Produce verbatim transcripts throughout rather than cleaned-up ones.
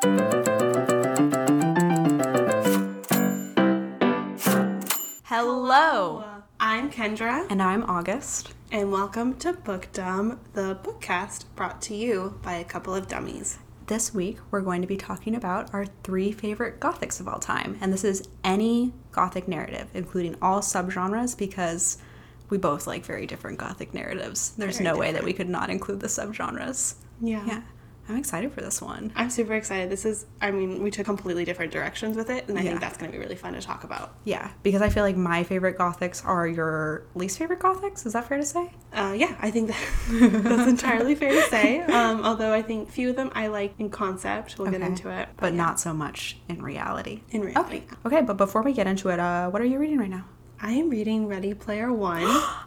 Hello! I'm Kendra. And I'm August. And welcome to Book Dumb, the bookcast brought to you by a couple of dummies. This week, we're going to be talking about our three favorite Gothics of all time. And this is any Gothic narrative, including all subgenres, because we both like very different Gothic narratives. There's very no different. way that we could not include the subgenres. Yeah. Yeah. I'm excited for this one. I'm super excited. This is, I mean, we took completely different directions with it, and I yeah. think that's going to be really fun to talk about. Yeah, because I feel like my favorite Gothics are your least favorite Gothics. Is that fair to say? Uh, yeah, I think that that's entirely fair to say. Um, although I think few of them I like in concept. We'll okay. get into it. But, but yeah. not so much in reality. In reality. Okay, okay but before we get into it, uh, what are you reading right now? I am reading Ready Player One.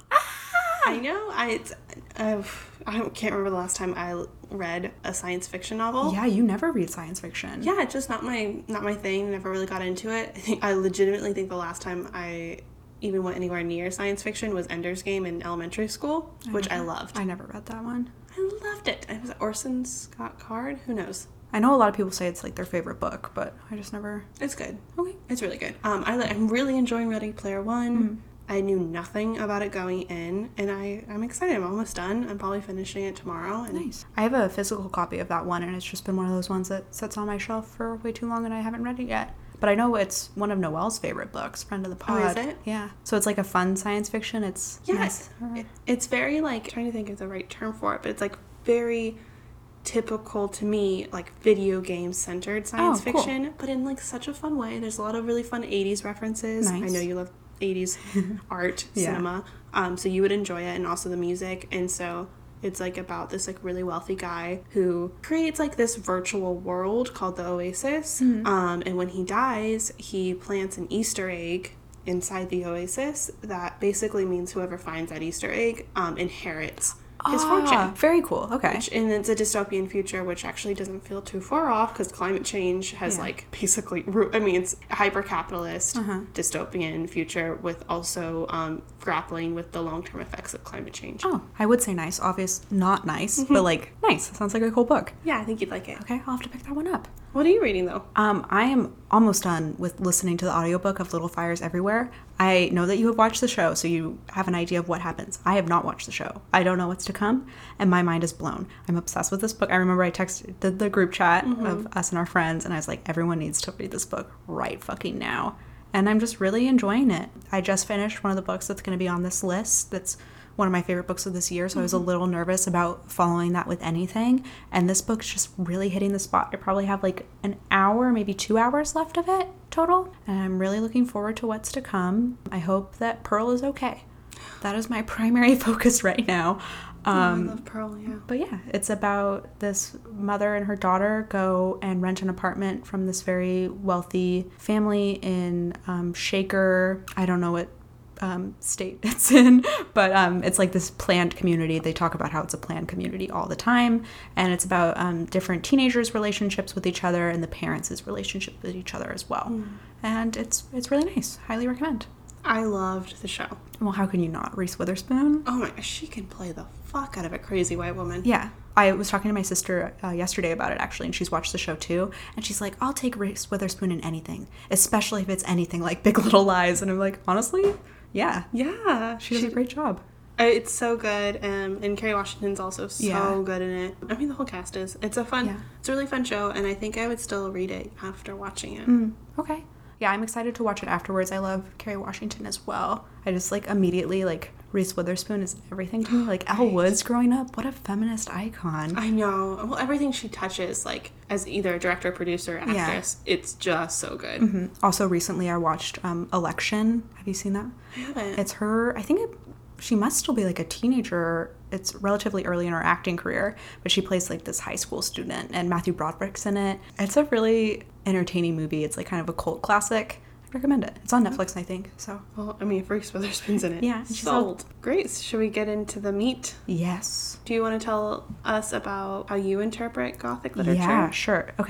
I know. I it's, uh, I don't, can't remember the last time I read a science fiction novel. Yeah, you never read science fiction. Yeah, it's just not my not my thing. Never really got into it. I think I legitimately think the last time I even went anywhere near science fiction was Ender's Game in elementary school, I which never, I loved. I never read that one. I loved it. It was Orson Scott Card. Who knows? I know a lot of people say it's like their favorite book, but I just never. It's good. Okay, it's really good. Um, I I'm really enjoying Ready Player One. Mm-hmm. I knew nothing about it going in, and I, I'm excited. I'm almost done. I'm probably finishing it tomorrow. And nice. I have a physical copy of that one, and it's just been one of those ones that sits on my shelf for way too long, and I haven't read it yet. But I know it's one of Noelle's favorite books, friend of the pod. Oh, is it? Yeah. So it's like a fun science fiction. It's yes. Nice. It, it's very, like, I'm trying to think of the right term for it, but it's, like, very typical to me, like, video game centered science oh, cool. fiction, but in, like, such a fun way. There's a lot of really fun eighties references. Nice. I know you love eighties art, yeah. cinema, um, so you would enjoy it, and also the music. And so it's like about this like really wealthy guy who creates like this virtual world called the Oasis, mm-hmm. um, and when he dies, he plants an Easter egg inside the Oasis that basically means whoever finds that Easter egg um, inherits his ah, fortune. Very cool. Okay. Which, and it's a dystopian future, which actually doesn't feel too far off because climate change has, yeah. like, basically... I mean, it's a hyper-capitalist uh-huh. dystopian future with also um, grappling with the long-term effects of climate change. Oh, I would say nice. Obvious, not nice, mm-hmm. but, like, nice. Sounds like a cool book. Yeah, I think you'd like it. Okay, I'll have to pick that one up. What are you reading, though? Um, I am almost done with listening to the audiobook of Little Fires Everywhere. I know that you have watched the show, so you have an idea of what happens. I have not watched the show. I don't know what's to come, and my mind is blown. I'm obsessed with this book. I remember I texted the, the group chat mm-hmm. of us and our friends, and I was like, everyone needs to read this book right fucking now. And I'm just really enjoying it. I just finished one of the books that's going to be on this list that's one of my favorite books of this year, so mm-hmm. I was a little nervous about following that with anything, and this book's just really hitting the spot. I probably have like an hour, maybe two hours left of it total, and I'm really looking forward to what's to come. I hope that Pearl is okay. That is my primary focus right now. Um, oh, I love Pearl, yeah. But yeah, it's about this mother and her daughter go and rent an apartment from this very wealthy family in um, Shaker. I don't know what um state it's in, but um it's like this planned community. They talk about how it's a planned community all the time, and it's about um different teenagers' relationships with each other and the parents' relationship with each other as well. Mm. And it's it's really nice. Highly recommend. I loved the show. Well, how can you not? Reese Witherspoon? Oh my gosh, she can play the fuck out of a crazy white woman. Yeah. I was talking to my sister uh, yesterday about it, actually, and she's watched the show too, and she's like, I'll take Reese Witherspoon in anything, especially if it's anything like Big Little Lies. And I'm like, honestly? Yeah. Yeah. She does she, a great job. It's so good. Um, and Kerry Washington's also so yeah. good in it. I mean, the whole cast is. It's a fun, yeah. it's a really fun show, and I think I would still read it after watching it. Mm, okay. Yeah, I'm excited to watch it afterwards. I love Kerry Washington as well. I just, like, immediately, like, Reese Witherspoon is everything to me. Like, Elle Woods growing up, what a feminist icon. I know. Well, everything she touches, like, as either a director, producer, actress, yeah. it's just so good. Mm-hmm. Also, recently I watched um, Election. Have you seen that? I haven't. It's her, I think it, she must still be, like, a teenager. It's relatively early in her acting career, but she plays, like, this high school student, and Matthew Broderick's in it. It's a really entertaining movie. It's, like, kind of a cult classic. I recommend it. It's on Netflix, I think. So, well, I mean, if Reese Witherspoon's in it, yeah, sold. Great. Should we get into the meat? Yes. Do you want to tell us about how you interpret Gothic literature? Yeah, sure. Okay.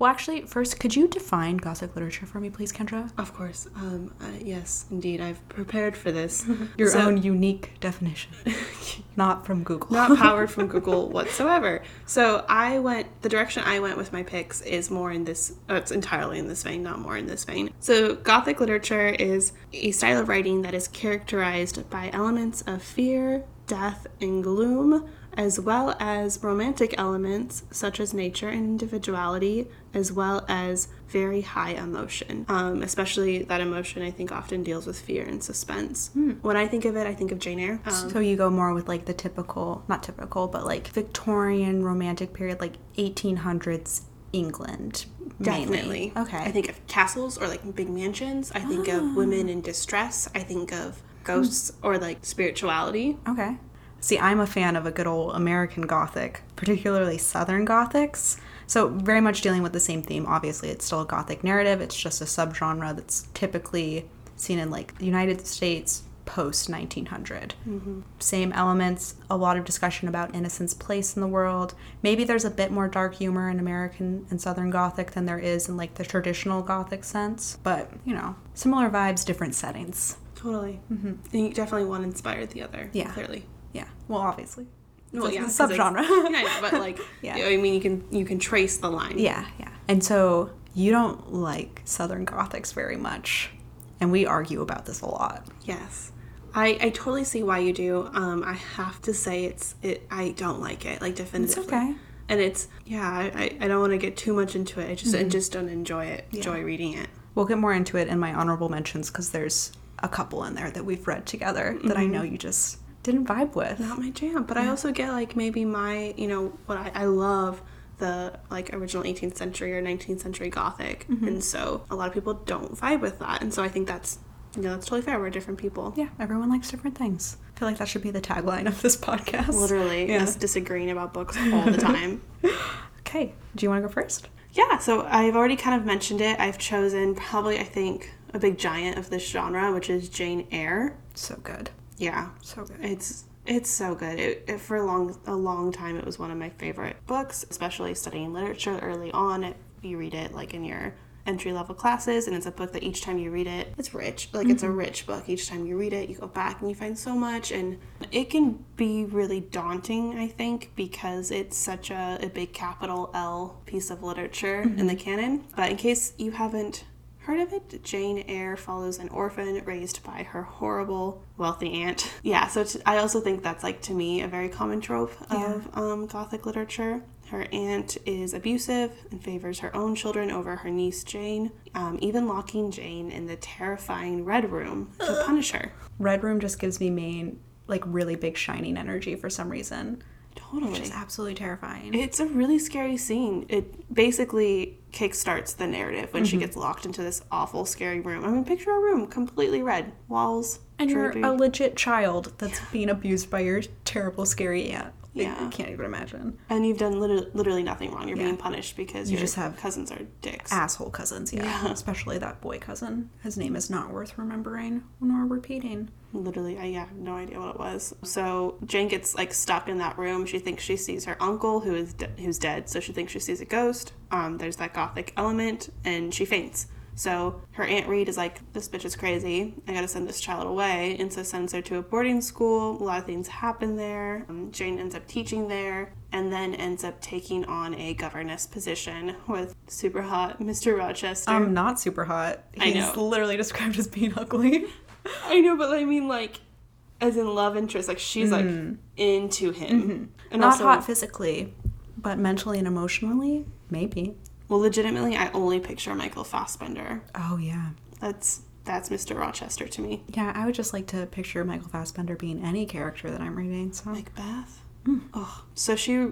Well, actually, first, could you define Gothic literature for me, please, Kendra? Of course. Um, uh, yes, indeed. I've prepared for this. Your So- own unique definition. Not from Google. Not powered from Google whatsoever. So I went, the direction I went with my picks is more in this, oh, it's entirely in this vein, not more in this vein. So Gothic literature is a style of writing that is characterized by elements of fear, death, and gloom, as well as romantic elements such as nature and individuality, as well as very high emotion. Um, especially that emotion, I think, often deals with fear and suspense. Hmm. When I think of it, I think of Jane Eyre. Um, So you go more with like the typical, not typical, but like Victorian romantic period, like eighteen hundreds England. Mainly. Definitely. Okay. I think of castles or like big mansions. I think Ah. of women in distress. I think of ghosts or like spirituality. Okay. See, I'm a fan of a good old American Gothic, particularly Southern Gothics. So very much dealing with the same theme. Obviously, it's still a Gothic narrative. It's just a subgenre that's typically seen in like the United States post nineteen hundred. Mm-hmm. Same elements, a lot of discussion about innocence' place in the world. Maybe there's a bit more dark humor in American and Southern Gothic than there is in like the traditional Gothic sense. But, you know, similar vibes, different settings. Totally. Mm-hmm. And definitely one inspired the other. Yeah. Clearly. Yeah. Well, obviously. Well, It's yeah, a 'cause subgenre. it's- yeah, but like, Yeah. yeah. I mean, you can you can trace the line. Yeah, yeah. And so you don't like Southern Gothics very much. And we argue about this a lot. Yes. I, I totally see why you do. Um, I have to say it's it. I don't like it, like definitively. It's okay. And it's yeah. I, I don't want to get too much into it. I just I just don't enjoy it. Enjoy reading it. We'll get more into it in my honorable mentions because there's a couple in there that we've read together that I know you just didn't vibe with. Not my jam. But I also get like maybe my you know what I, I love the like original eighteenth century or nineteenth century Gothic, and so a lot of people don't vibe with that, and so I think that's. You know, that's totally fair. We're different people. Yeah, everyone likes different things. I feel like that should be the tagline of this podcast. Literally, Yeah. us disagreeing about books all the time. Okay, do you want to go first? Yeah, so I've already kind of mentioned it. I've chosen probably, I think, a big giant of this genre, which is Jane Eyre. So good. Yeah. So good. It's it's so good. It, it, for a long, a long time, it was one of my favorite books, especially studying literature early on. It, you read it like in your entry-level classes, and it's a book that each time you read it, it's rich. Like, mm-hmm. It's a rich book. Each time you read it, you go back and you find so much, and it can be really daunting, I think, because it's such a, a big capital L piece of literature mm-hmm. in the canon. But in case you haven't heard of it, Jane Eyre follows an orphan raised by her horrible, wealthy aunt. Yeah, so t- I also think that's, like, to me, a very common trope of yeah. um, Gothic literature. Her aunt is abusive and favors her own children over her niece Jane, um, even locking Jane in the terrifying Red Room to punish her. Red Room just gives me main, like, really big shining energy for some reason. Totally. Which is absolutely terrifying. It's a really scary scene. It basically kickstarts the narrative when mm-hmm. she gets locked into this awful, scary room. I mean, picture a room completely red. Walls, and draping. You're a legit child that's yeah. being abused by your terrible, scary aunt. Yeah. I can't even imagine. And you've done lit- literally nothing wrong. You're yeah. being punished because you your just have cousins are dicks. Asshole cousins, yeah. yeah. Especially that boy cousin. His name is not worth remembering nor repeating. Literally, I yeah, have no idea what it was. So Jane gets like stuck in that room. She thinks she sees her uncle who is de- who's dead. So she thinks she sees a ghost. Um, there's that Gothic element, and she faints. So her Aunt Reed is like, this bitch is crazy. I gotta send this child away. And so sends her to a boarding school. A lot of things happen there. Um, Jane ends up teaching there and then ends up taking on a governess position with super hot Mister Rochester. I'm not super hot. He's I know. literally described as being ugly. I know, but I mean, like, as in love interest. Like, she's, mm-hmm. like, into him. Mm-hmm. And not also, hot physically, but mentally and emotionally, maybe. Well, legitimately, I only picture Michael Fassbender. Oh, yeah. That's that's Mister Rochester to me. Yeah, I would just like to picture Michael Fassbender being any character that I'm reading. So. Macbeth? Mm. Oh, so she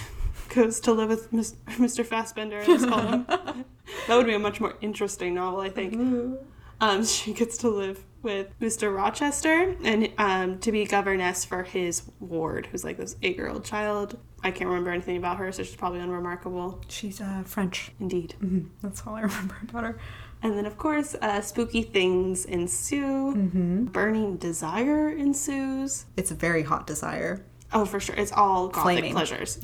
goes to live with Mister Fassbender, let's call him. That would be a much more interesting novel, I think. Mm-hmm. Um, she gets to live with Mister Rochester and um, to be governess for his ward, who's like this eight-year-old child. I can't remember anything about her, so she's probably unremarkable. She's uh, French. Indeed. Mm-hmm. That's all I remember about her. And then, of course, uh, spooky things ensue. Mm-hmm. Burning desire ensues. It's a very hot desire. Oh, for sure. It's all Gothic Flaming. pleasures. Yeah.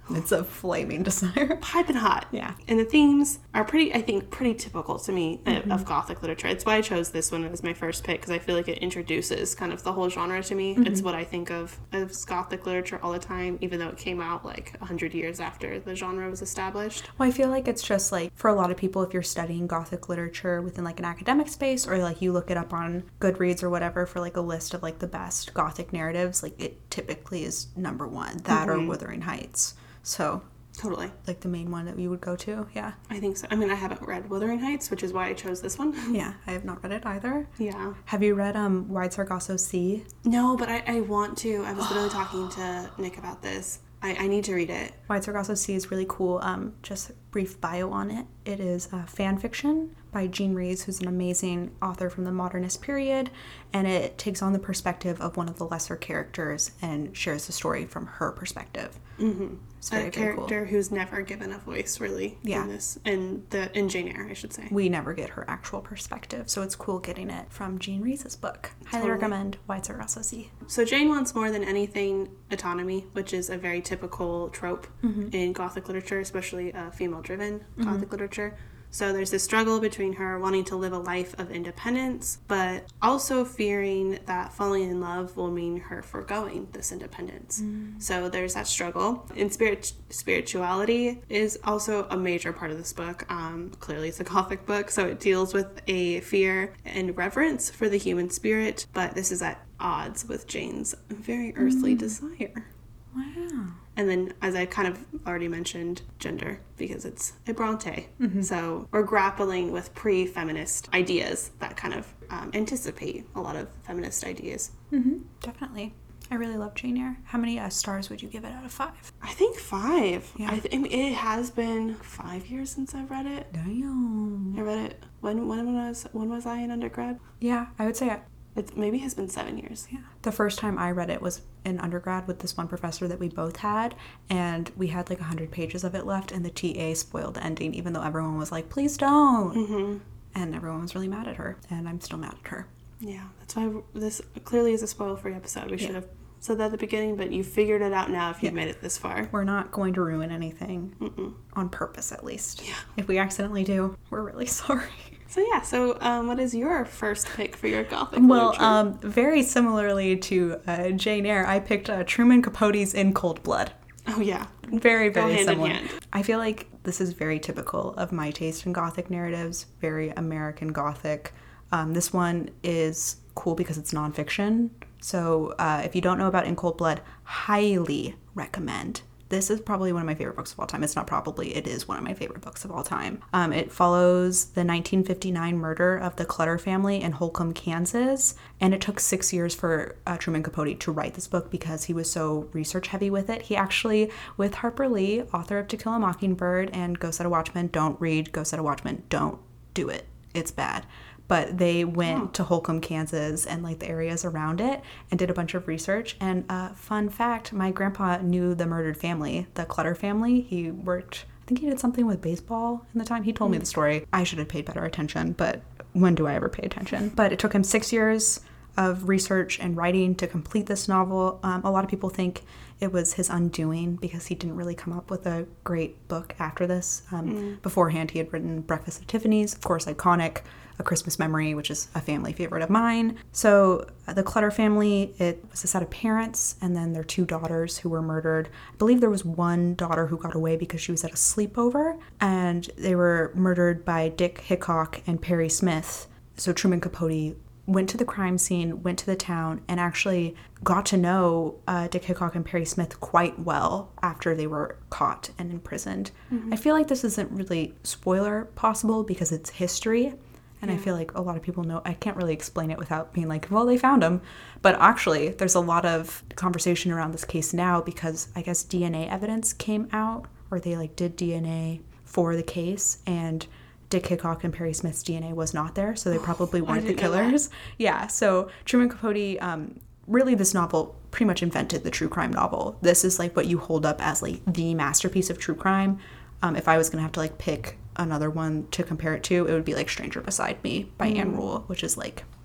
It's a flaming desire. Piping hot. Yeah. And the themes are pretty, I think, pretty typical to me mm-hmm. of Gothic literature. It's why I chose this one as my first pick, because I feel like it introduces kind of the whole genre to me. Mm-hmm. It's what I think of as Gothic literature all the time, even though it came out like one hundred years after the genre was established. Well, I feel like it's just like, for a lot of people, if you're studying Gothic literature within like an academic space, or like you look it up on Goodreads or whatever for like a list of like the best Gothic narratives, like it typically is number one. That mm-hmm. or Wuthering Heights. So totally, like the main one that you would go to. Yeah, I think so. I mean, I haven't read Wuthering Heights, which is why I chose this one. Yeah, I have not read it either. Yeah. Have you read um Wide Sargasso Sea? No, but I, I want to. I was literally talking to Nick about this. I, I need to read it. Wide Sargasso Sea is really cool. Um, just a brief bio on it. It is uh, fan fiction by Jean Rhys, who's an amazing author from the modernist period, and it takes on the perspective of one of the lesser characters and shares the story from her perspective. Mm-hmm. It's very, a very character cool. who's never given a voice, really, yeah. in this, in the in Jane Eyre, I should say. We never get her actual perspective, so it's cool getting it from Jean Rhys' book. Highly Totally. recommend Wide Sargasso Sea. So Jane wants more than anything autonomy, which is a very typical trope mm-hmm. in Gothic literature, especially uh, female-driven mm-hmm. Gothic literature. So there's this struggle between her wanting to live a life of independence, but also fearing that falling in love will mean her foregoing this independence. Mm. So there's that struggle. And spirit spirituality is also a major part of this book. Um, clearly it's a Gothic book, so it deals with a fear and reverence for the human spirit, but this is at odds with Jane's very earthly mm. desire. Wow. And then, as I kind of already mentioned, gender, because it's a Bronte. Mm-hmm. So we're grappling with pre-feminist ideas that kind of um, anticipate a lot of feminist ideas. Mm-hmm. Definitely. I really love Jane Eyre. How many uh, stars would you give it out of five? I think five. Yeah. I, th- I mean, it has been five years since I've read it. Damn. I read it, when, when, was, when was I in undergrad? Yeah, I would say... I- It maybe has been seven years. Yeah. The first time I read it was in undergrad with this one professor that we both had, and we had like one hundred pages of it left, and the T A spoiled the ending, even though everyone was like, please don't. Mm-hmm. And everyone was really mad at her, and I'm still mad at her. Yeah, that's why this clearly is a spoil-free episode. We yeah. should have said that at the beginning, but you figured it out now if you've yeah. made it this far. We're not going to ruin anything, Mm-mm. on purpose at least. Yeah. If we accidentally do, we're really sorry. So yeah, so um, what is your first pick for your Gothic well, literature? Well, um, very similarly to uh, Jane Eyre, I picked uh, Truman Capote's In Cold Blood. Oh yeah. Very, very Go hand similar. in hand. I feel like this is very typical of my taste in Gothic narratives, very American Gothic. Um, this one is cool because it's nonfiction. So uh, if you don't know about In Cold Blood, highly recommend. This is probably one of my favorite books of all time. It's not probably, it is one of my favorite books of all time. Um, it follows the nineteen fifty-nine murder of the Clutter family in Holcomb, Kansas. And it took six years for uh, Truman Capote to write this book because he was so research heavy with it. He actually, with Harper Lee, author of To Kill a Mockingbird and Go Set a Watchman, don't read Go Set a Watchman. Don't do it. It's bad. But they went oh. to Holcomb, Kansas and like the areas around it and did a bunch of research. And uh, fun fact, my grandpa knew the murdered family, the Clutter family. He worked, I think he did something with baseball in the time. He told mm. me the story. I should have paid better attention, but when do I ever pay attention? But it took him six years of research and writing to complete this novel. Um, a lot of people think it was his undoing because he didn't really come up with a great book after this. Um, mm. Beforehand, he had written Breakfast at Tiffany's, of course, iconic, A Christmas Memory, which is a family favorite of mine. So uh, the Clutter family, it was a set of parents and then their two daughters who were murdered. I believe there was one daughter who got away because she was at a sleepover, and they were murdered by Dick Hickok and Perry Smith. So Truman Capote went to the crime scene, went to the town, and actually got to know uh, Dick Hickok and Perry Smith quite well after they were caught and imprisoned. Mm-hmm. I feel like this isn't really spoiler possible because it's history, and yeah. I feel like a lot of people know. I can't really explain it without being like, well, they found him. But actually, there's a lot of conversation around this case now because I guess D N A evidence came out, or they like did D N A for the case, and Dick Hickok and Perry Smith's D N A was not there, so they probably weren't the killers. Yeah, so Truman Capote, um, really this novel pretty much invented the true crime novel. This is like what you hold up as like the masterpiece of true crime. Um, if I was going to have to like pick another one to compare it to, it would be like Stranger Beside Me by mm. Anne Rule, which is like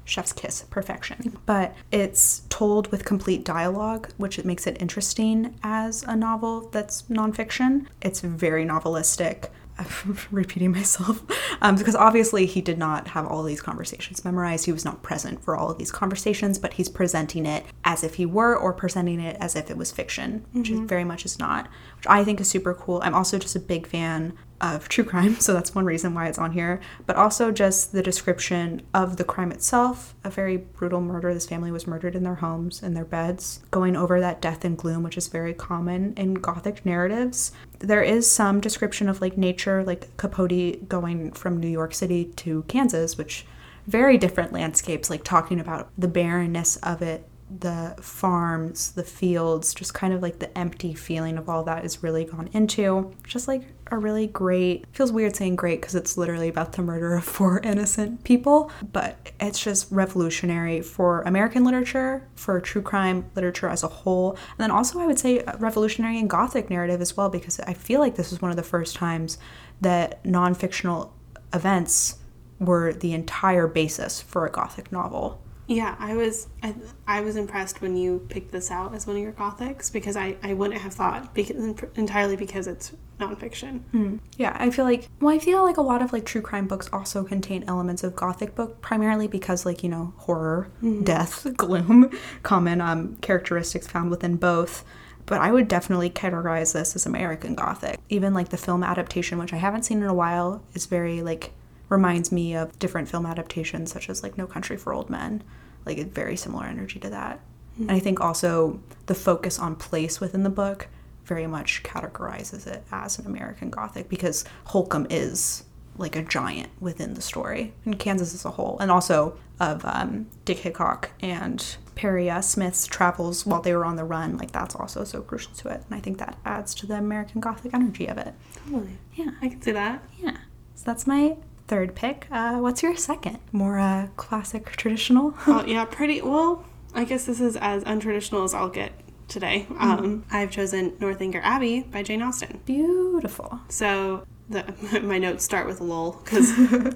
chef's kiss, perfection. But it's told with complete dialogue, which it makes it interesting as a novel that's nonfiction. It's very novelistic. I'm repeating myself um, because obviously he did not have all these conversations memorized. He was not present for all of these conversations, but he's presenting it as if he were, or presenting it as if it was fiction, which mm-hmm. it very much is not, which I think is super cool. I'm also just a big fan of true crime, so that's one reason why it's on here, but also just the description of the crime itself, a very brutal murder. This family was murdered in their homes, in their beds, going over that death and gloom, which is very common in Gothic narratives. There is some description of like nature, like Capote going from New York City to Kansas, which very different landscapes, like talking about the barrenness of it, the farms, the fields, just kind of like the empty feeling of all that is really gone into. Just like a really great, feels weird saying great because it's literally about the murder of four innocent people, but it's just revolutionary for American literature, for true crime literature as a whole. And then also I would say revolutionary in Gothic narrative as well, because I feel like this was one of the first times that non-fictional events were the entire basis for a Gothic novel. Yeah, I was I, I was impressed when you picked this out as one of your Gothics, because I, I wouldn't have thought, because, entirely because it's nonfiction. Mm. Yeah, I feel like, well, I feel like a lot of like true crime books also contain elements of Gothic book, primarily because like, you know, horror, mm-hmm. death, gloom, common um, characteristics found within both. But I would definitely categorize this as American Gothic. Even like the film adaptation, which I haven't seen in a while, is very like, reminds me of different film adaptations such as like No Country for Old Men, like a very similar energy to that. Mm-hmm. And I think also the focus on place within the book very much categorizes it as an American Gothic, because Holcomb is like a giant within the story, and Kansas as a whole, and also of um, Dick Hickok and Perry uh, Smith's travels while they were on the run. Like that's also so crucial to it, and I think that adds to the American Gothic energy of it. Totally. Yeah, I can see that. Yeah, so that's my third pick. Uh, what's your second? More uh, classic, traditional? Oh, yeah, pretty, well, I guess this is as untraditional as I'll get today. Mm-hmm. Um, I've chosen Northanger Abbey by Jane Austen. Beautiful. So the, my notes start with lol, because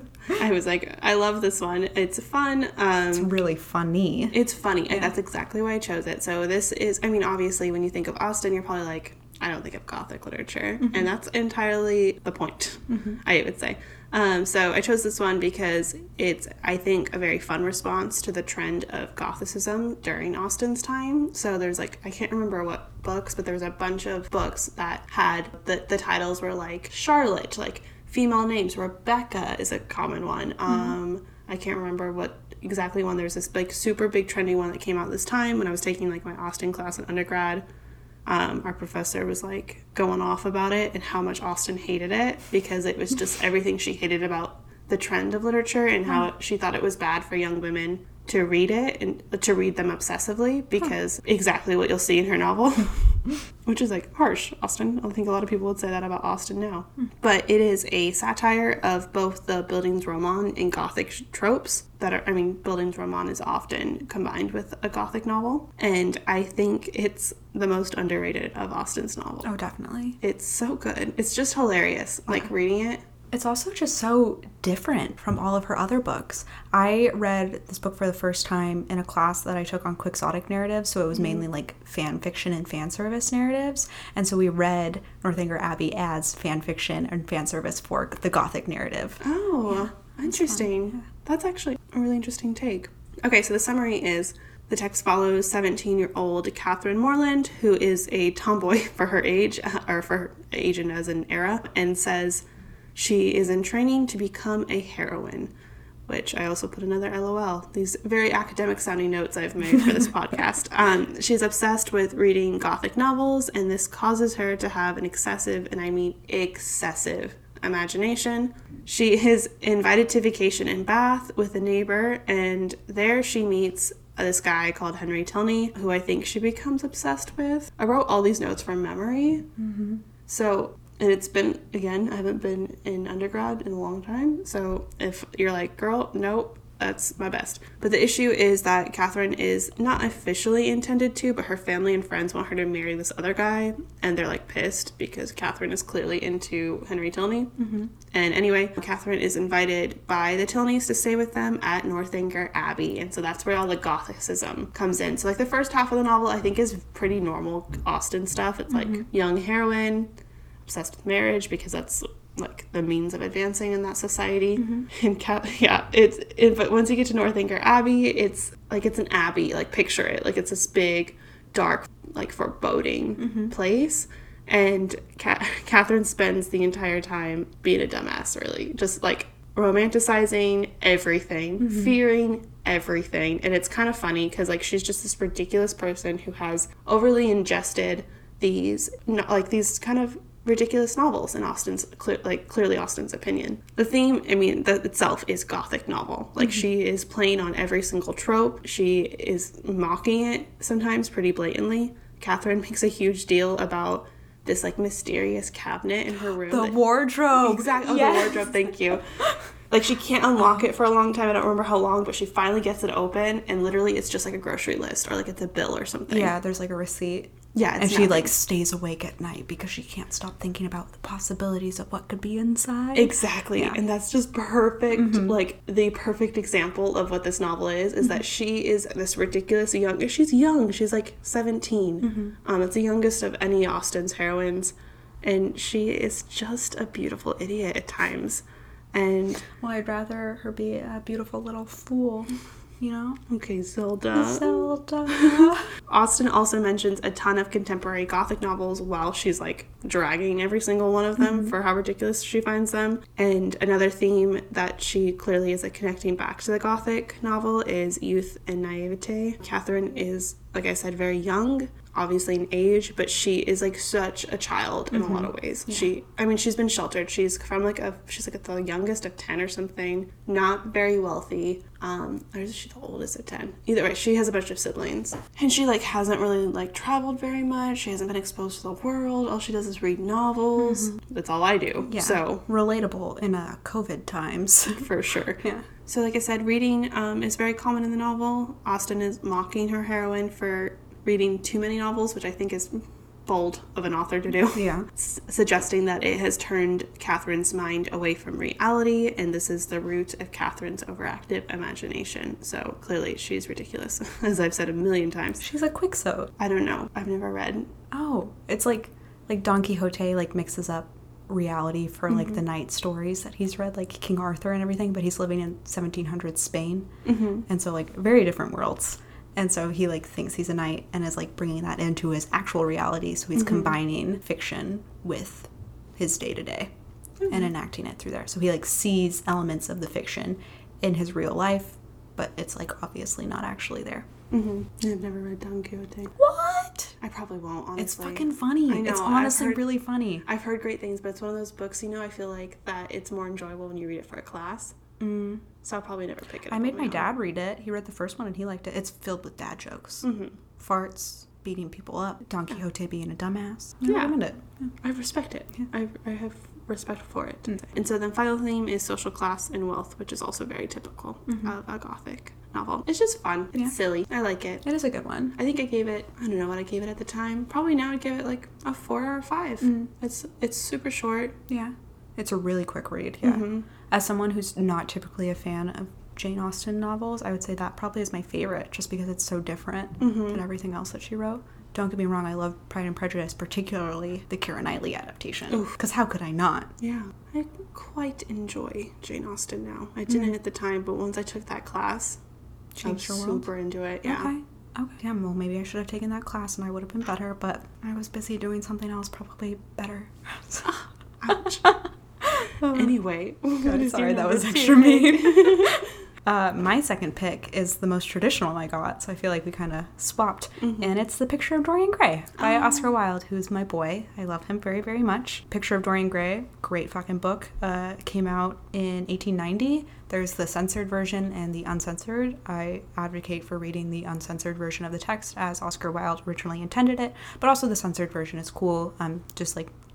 I was like, I love this one. It's fun. Um, it's really funny. It's funny. Yeah. That's exactly why I chose it. So this is, I mean, obviously when you think of Austen, you're probably like, I don't think of Gothic literature. Mm-hmm. And that's entirely the point, mm-hmm. I would say. Um, so I chose this one because it's, I think, a very fun response to the trend of Gothicism during Austen's time. So there's like, I can't remember what books, but there's a bunch of books that had, the, the titles were like Charlotte, like female names. Rebecca is a common one. Mm-hmm. Um, I can't remember what exactly one. There's this like super big trendy one that came out this time when I was taking like my Austen class in undergrad. Um, our professor was like going off about it and how much Austen hated it, because it was just everything she hated about the trend of literature, and how she thought it was bad for young women to read it and to read them obsessively, because exactly what you'll see in her novel, which is like harsh, Austen. I think a lot of people would say that about Austen now. But it is a satire of both the Bildungsroman and Gothic tropes that are, I mean, Bildungsroman is often combined with a Gothic novel, and I think it's the most underrated of Austen's novels. Oh, definitely. It's so good. It's just hilarious, like, okay. reading it. It's also just so different from all of her other books. I read this book for the first time in a class that I took on quixotic narratives, so it was mm-hmm. mainly like fan fiction and fan service narratives. And so we read Northanger Abbey as fan fiction and fan service for the Gothic narrative. Oh, yeah, interesting. Yeah. That's actually a really interesting take. Okay, so the summary is, the text follows seventeen-year-old Catherine Morland, who is a tomboy for her age, or for her age and as an era, and says she is in training to become a heroine, which I also put another LOL. These very academic sounding notes I've made for this podcast. Um, she's obsessed with reading Gothic novels, and this causes her to have an excessive, and I mean excessive, imagination. She is invited to vacation in Bath with a neighbor, and there she meets this guy called Henry Tilney, who I think she becomes obsessed with. I wrote all these notes from memory. Mm-hmm. So... And it's been, again, I haven't been in undergrad in a long time. So if you're like, girl, nope, That's my best. But the issue is that Catherine is not officially intended to, but her family and friends want her to marry this other guy, and they're like pissed because Catherine is clearly into Henry Tilney. Mm-hmm. And anyway, Catherine is invited by the Tilneys to stay with them at Northanger Abbey, and so that's where all the gothicism comes in. So like the first half of the novel I think is pretty normal Austen stuff. It's like mm-hmm. young heroine, obsessed with marriage because that's like the means of advancing in that society. Mm-hmm. And Cat- yeah, it's it, but once you get to Northanger Abbey, it's like it's an abbey. Like picture it, like it's this big, dark, like foreboding mm-hmm. place. And Ca- Catherine spends the entire time being a dumbass, really, just like romanticizing everything, mm-hmm. fearing everything, and it's kind of funny because like she's just this ridiculous person who has overly ingested these like these kind of ridiculous novels in Austen's clear, like clearly Austen's opinion. The theme, I mean, that itself is gothic novel. Like mm-hmm. she is playing on every single trope. She is mocking it sometimes pretty blatantly. Catherine makes a huge deal about this like mysterious cabinet in her room. The that, wardrobe. Exactly. Oh, yes. The wardrobe. Thank you. Like she can't unlock it for a long time. I don't remember how long, but she finally gets it open, and literally it's just like a grocery list or like it's a bill or something. Yeah, there's like a receipt. Yeah, it's and she nothing. like stays awake at night because she can't stop thinking about the possibilities of what could be inside. Exactly. Yeah. And that's just perfect. Mm-hmm. Like the perfect example of what this novel is, is mm-hmm. that she is this ridiculous young, she's young. She's like seventeen. Mm-hmm. Um, it's the youngest of any Austen's heroines. And she is just a beautiful idiot at times. And well, I'd rather her be a beautiful little fool, you know? Okay, Zelda. Zelda. Austen also mentions a ton of contemporary Gothic novels while she's like dragging every single one of them mm-hmm. for how ridiculous she finds them. And another theme that she clearly is like connecting back to the Gothic novel is youth and naivete. Catherine is, like I said, very young, obviously in age, but she is like such a child in mm-hmm. a lot of ways. Yeah. She, I mean, she's been sheltered. She's from like a, she's like the youngest of ten or something, not very wealthy. Um, or is she the oldest of ten? Either way, she has a bunch of siblings. And she like hasn't really like traveled very much. She hasn't been exposed to the world. All she does is read novels. Mm-hmm. That's all I do. Yeah. So relatable in uh, COVID times. For sure. Yeah. So like I said, reading um, is very common in the novel. Austen is mocking her heroine for reading too many novels, which I think is bold of an author to do. Yeah. S- suggesting that it has turned Catherine's mind away from reality, and this is the root of Catherine's overactive imagination. So clearly she's ridiculous, as I've said a million times. She's a quixote. I don't know. I've never read. Oh, it's like like Don Quixote like mixes up reality for like mm-hmm. the night stories that he's read, like King Arthur and everything, but he's living in seventeen hundreds Spain. Mm-hmm. And so like very different worlds. And so he like thinks he's a knight and is like bringing that into his actual reality. So he's mm-hmm. combining fiction with his day to day and enacting it through there. So he like sees elements of the fiction in his real life, but it's like obviously not actually there. Mm-hmm. I've never read Don Quixote. What? I probably won't, honestly. It's fucking funny. I know. It's honestly heard, really funny. I've heard great things, but it's one of those books, you know, I feel like that it's more enjoyable when you read it for a class. Mm. So I'll probably never pick it up. I made my dad read it. He read the first one and he liked it. It's filled with dad jokes. Mm-hmm. Farts, beating people up, Don Quixote being a dumbass. I yeah. recommend it. Yeah. I respect it. Yeah. I, I have respect for it. Mm. And so the final theme is social class and wealth, which is also very typical mm-hmm. of a Gothic novel. It's just fun. It's yeah. silly. I like it. It is a good one. I think I gave it, I don't know what I gave it at the time. Probably now I'd give it like a four or a five. Mm. It's it's super short. Yeah. It's a really quick read, yeah. Mm-hmm. As someone who's not typically a fan of Jane Austen novels, I would say that probably is my favorite, just because it's so different mm-hmm. than everything else that she wrote. Don't get me wrong, I love Pride and Prejudice, particularly the Keira Knightley adaptation. Because how could I not? Yeah. I quite enjoy Jane Austen now. I didn't mm-hmm. at the time, but once I took that class, Changed I was super world? into it. Yeah. Okay. Okay. Yeah, well, maybe I should have taken that class and I would have been better, but I was busy doing something else probably better. Ouch. Anyway, God, sorry, that was extra mean. uh, my second pick is the most traditional one I got, so I feel like we kind of swapped. Mm-hmm. And it's The Picture of Dorian Gray by oh. Oscar Wilde, who's my boy. I love him very, very much. Picture of Dorian Gray, great fucking book. Uh, came out in eighteen ninety. There's the censored version and the uncensored. I advocate for reading the uncensored version of the text as Oscar Wilde originally intended it, but also the censored version is cool. Um, just like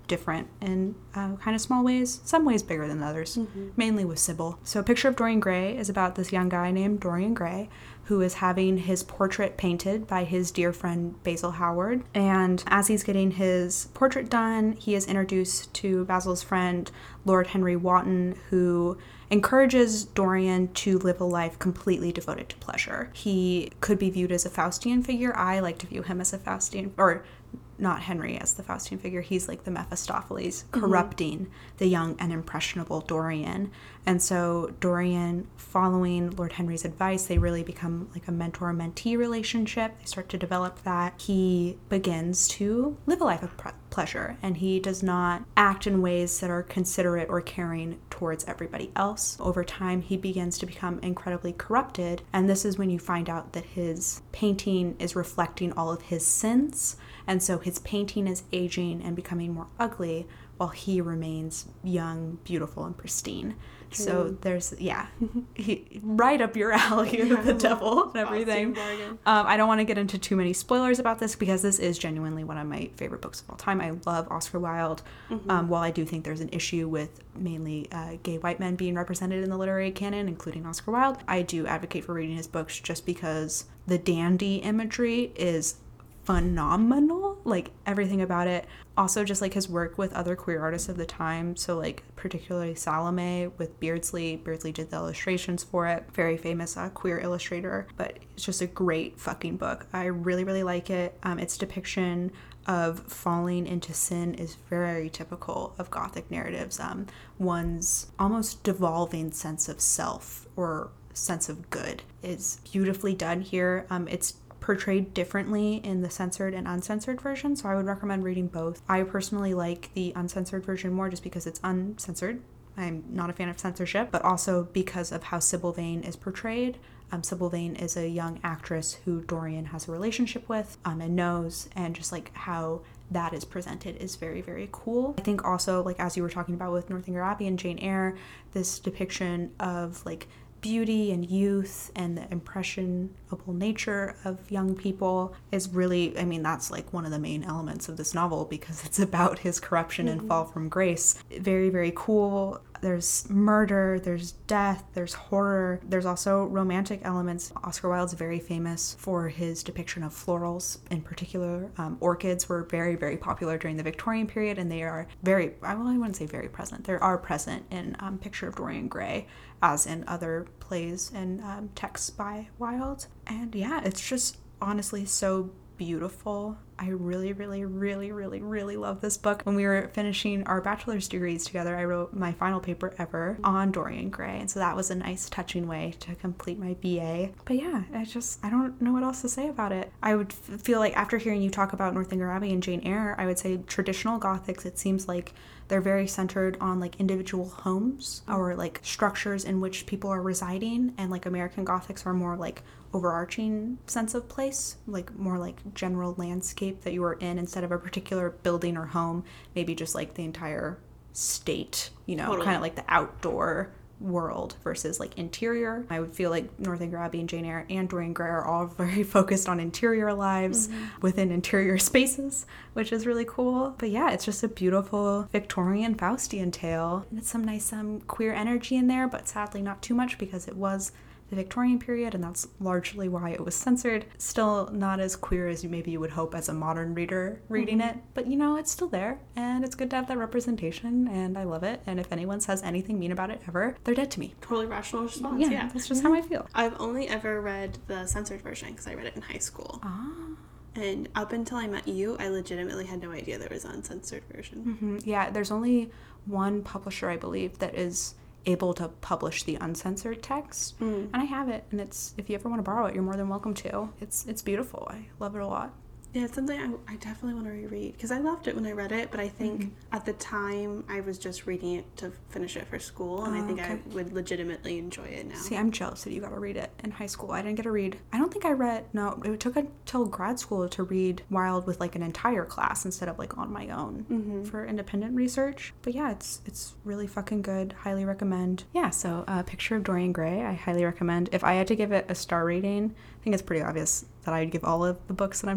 different in uh, kind of small ways, some ways bigger than others, mm-hmm. mainly with Sybil. So A Picture of Dorian Gray is about this young guy named Dorian Gray who is having his portrait painted by his dear friend Basil Howard. And as he's getting his portrait done, he is introduced to Basil's friend, Lord Henry Wotton, who encourages Dorian to live a life completely devoted to pleasure. He could be viewed as a Faustian figure. I like to view him as a Faustian, or not Henry as the Faustian figure. He's like the Mephistopheles, corrupting mm-hmm. the young and impressionable Dorian. And so Dorian, following Lord Henry's advice, they really become like a mentor-mentee relationship. They start to develop that. He begins to live a life of pre- pleasure, and he does not act in ways that are considerate or caring towards everybody else. Over time, he begins to become incredibly corrupted, and this is when you find out that his painting is reflecting all of his sins. And so his painting is aging and becoming more ugly while he remains young, beautiful, and pristine. True. So there's, yeah, he, right up your alley with yeah, the devil and everything. Um, I don't want to get into too many spoilers about this because this is genuinely one of my favorite books of all time. I love Oscar Wilde. Mm-hmm. Um, while I do think there's an issue with mainly uh, gay white men being represented in the literary canon, including Oscar Wilde, I do advocate for reading his books just because the dandy imagery is phenomenal, like everything about it. Also just like his work with other queer artists of the time, so like particularly Salome with Beardsley. Beardsley did the illustrations for it, very famous uh, queer illustrator, but it's just a great fucking book. I really really like it. Um, its depiction of falling into sin is very typical of Gothic narratives. Um, one's almost devolving sense of self or sense of good is beautifully done here. Um, it's portrayed differently in the censored and uncensored version, so I would recommend reading both. I personally like the uncensored version more just because it's uncensored. I'm not a fan of censorship, but also because of how Sybil Vane is portrayed. Um, Sybil Vane is a young actress who Dorian has a relationship with um, and knows, and just like how that is presented is very, very cool. I think also, like as you were talking about with Northanger Abbey and Jane Eyre, this depiction of like beauty and youth and the impressionable nature of young people is really, I mean, that's like one of the main elements of this novel because it's about his corruption mm-hmm. and fall from grace. Very, very cool. There's murder, there's death, there's horror. There's also romantic elements. Oscar Wilde's very famous for his depiction of florals. In particular, um, orchids were very, very popular during the Victorian period, and they are very, I well, I wouldn't say very present. They are present in um, Picture of Dorian Gray, as in other plays and um, texts by Wilde. And yeah, it's just honestly so beautiful. I really, really, really, really, really love this book. When we were finishing our bachelor's degrees together, I wrote my final paper ever on Dorian Gray, and so that was a nice, touching way to complete my B A. But yeah, I just, I don't know what else to say about it. I would f- feel like after hearing you talk about Northanger Abbey and Jane Eyre, I would say traditional Gothics, it seems like they're very centered on like individual homes or like structures in which people are residing, and like American Gothics are more like overarching sense of place, like more like general landscape that you are in instead of a particular building or home, maybe just like the entire state, you know, totally. Kind of like the outdoor world versus like interior. I would feel like Northanger Abbey and Jane Eyre and Dorian Gray are all very focused on interior lives mm-hmm. within interior spaces, which is really cool. But yeah, it's just a beautiful Victorian Faustian tale, and it's some nice um, queer energy in there, but sadly not too much because it was the Victorian period, and that's largely why it was censored. Still not as queer as you maybe you would hope as a modern reader reading mm-hmm. it, but you know, it's still there, and it's good to have that representation, and I love it. And if anyone says anything mean about it ever, they're dead to me. Totally rational response. Yeah, yeah. That's just mm-hmm. how I feel. I've only ever read the censored version because I read it in high school. Ah. And up until I met you, I legitimately had no idea there was an uncensored version. Mm-hmm. Yeah, there's only one publisher, I believe, that is able to publish the uncensored text, mm. and I have it, and it's, if you ever want to borrow it, you're more than welcome to. It's it's beautiful. I love it a lot. Yeah, it's something I, I definitely want to reread because I loved it when I read it, but I think mm-hmm. at the time I was just reading it to finish it for school, and oh, I think okay. I would legitimately enjoy it now. See, I'm jealous that you got to read it in high school. I didn't get to read, I don't think I read, no, it took until grad school to read Wilde with like an entire class instead of like on my own mm-hmm. for independent research. But yeah, it's it's really fucking good. Highly recommend. Yeah, so uh, Picture of Dorian Gray, I highly recommend. If I had to give it a star rating, I think it's pretty obvious that I'd give all of the books that I'm talking about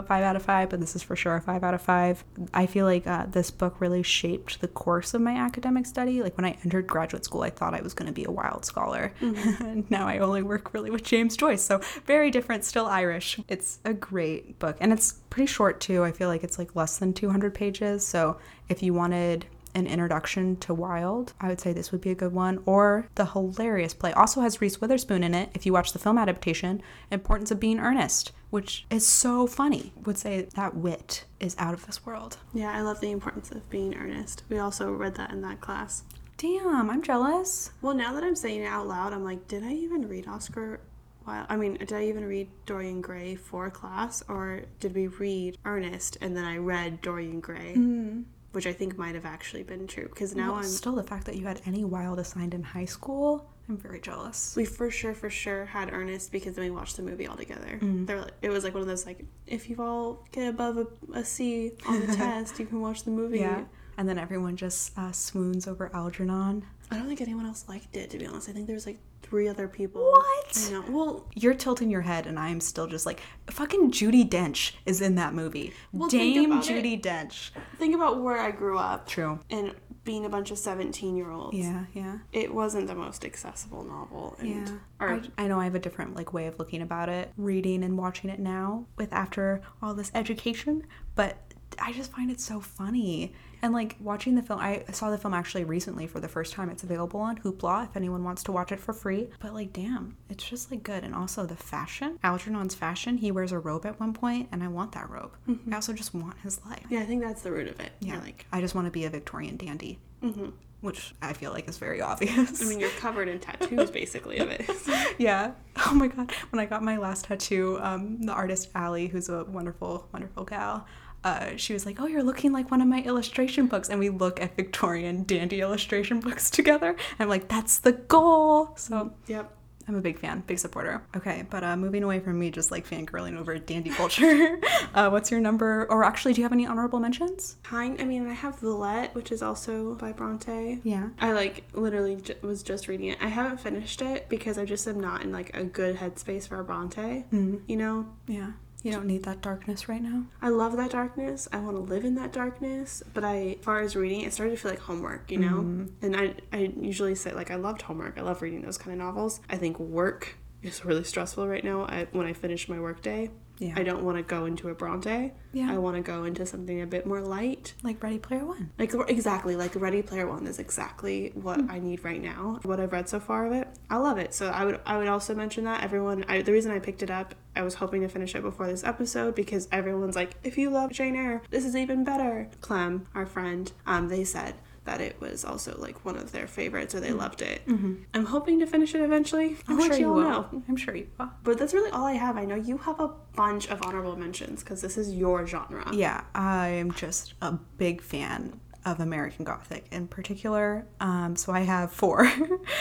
five out of five, but this is for sure a five out of five. I feel like uh, this book really shaped the course of my academic study. Like when I entered graduate school, I thought I was going to be a wild scholar. Mm-hmm. And now I only work really with James Joyce. So very different, still Irish. It's a great book. And it's pretty short too. I feel like it's like less than two hundred pages. So if you wanted an introduction to Wild, I would say this would be a good one. Or the hilarious play also has Reese Witherspoon in it. If you watch the film adaptation, Importance of Being Earnest, which is so funny. Would say that wit is out of this world. Yeah, I love The Importance of Being Earnest. We also read that in that class. Damn, I'm jealous. Well, now that I'm saying it out loud, I'm like, did I even read Oscar Wilde? I mean, did I even read Dorian Gray for class? Or did we read Ernest and then I read Dorian Gray? Mm. Which I think might have actually been true, because now well, I'm... Still, the fact that you had any Wilde assigned in high school, I'm very jealous. We for sure, for sure had Ernest, because then we watched the movie all together. Mm. They're like, it was like one of those, like, if you all get above a, a C on the test, you can watch the movie. Yeah, and then everyone just uh, swoons over Algernon. I don't think anyone else liked it, to be honest. I think there was, like, three other people. What? I know. Well, you're tilting your head, and I'm still just like, fucking Judi Dench is in that movie. Well, Dame Judi it. Dench. Think about where I grew up. True. And being a bunch of seventeen-year-olds. Yeah, yeah. It wasn't the most accessible novel. And, yeah. Or, I, I know I have a different like way of looking about it, reading and watching it now with after all this education, but I just find it so funny. And, like, watching the film, I saw the film actually recently for the first time. It's available on Hoopla if anyone wants to watch it for free. But, like, damn, it's just, like, good. And also the fashion, Algernon's fashion, he wears a robe at one point, and I want that robe. Mm-hmm. I also just want his life. Yeah, I think that's the root of it. Yeah, I like. I just want to be a Victorian dandy. Mm-hmm. Which I feel like is very obvious. I mean, you're covered in tattoos, basically, of it. Yeah. Oh, my God. When I got my last tattoo, um, the artist Allie, who's a wonderful, wonderful gal, Uh, she was like, oh, you're looking like one of my illustration books. And we look at Victorian dandy illustration books together. And I'm like, that's the goal. So, yep. I'm a big fan, big supporter. Okay, but uh, moving away from me just like fangirling over dandy culture, uh, what's your number? Or actually, do you have any honorable mentions? Kind. I mean, I have Villette, which is also by Bronte. Yeah. I like literally j- was just reading it. I haven't finished it because I just am not in like a good headspace for a Bronte. Mm. You know? Yeah. You don't need that darkness right now? I love that darkness. I want to live in that darkness. But I, as far as reading, it started to feel like homework, you know? Mm-hmm. And I, I usually say, like, I loved homework. I love reading those kind of novels. I think work is really stressful right now. I, when I finish my work day, yeah. I don't want to go into a Bronte. Yeah. I want to go into something a bit more light. Like Ready Player One. Like, exactly. Like, Ready Player One is exactly what mm. I need right now. What I've read so far of it, I love it. So I would I would also mention that. Everyone, I, the reason I picked it up, I was hoping to finish it before this episode because everyone's like, if you love Jane Eyre, this is even better. Clem, our friend, um, they said that it was also like one of their favorites, or they mm-hmm. loved it. Mm-hmm. I'm hoping to finish it eventually. I'll I'm let sure you all will. know. I'm sure you will. But that's really all I have. I know you have a bunch of honorable mentions because this is your genre. Yeah, I'm just a big fan of American Gothic in particular. Um, so I have four.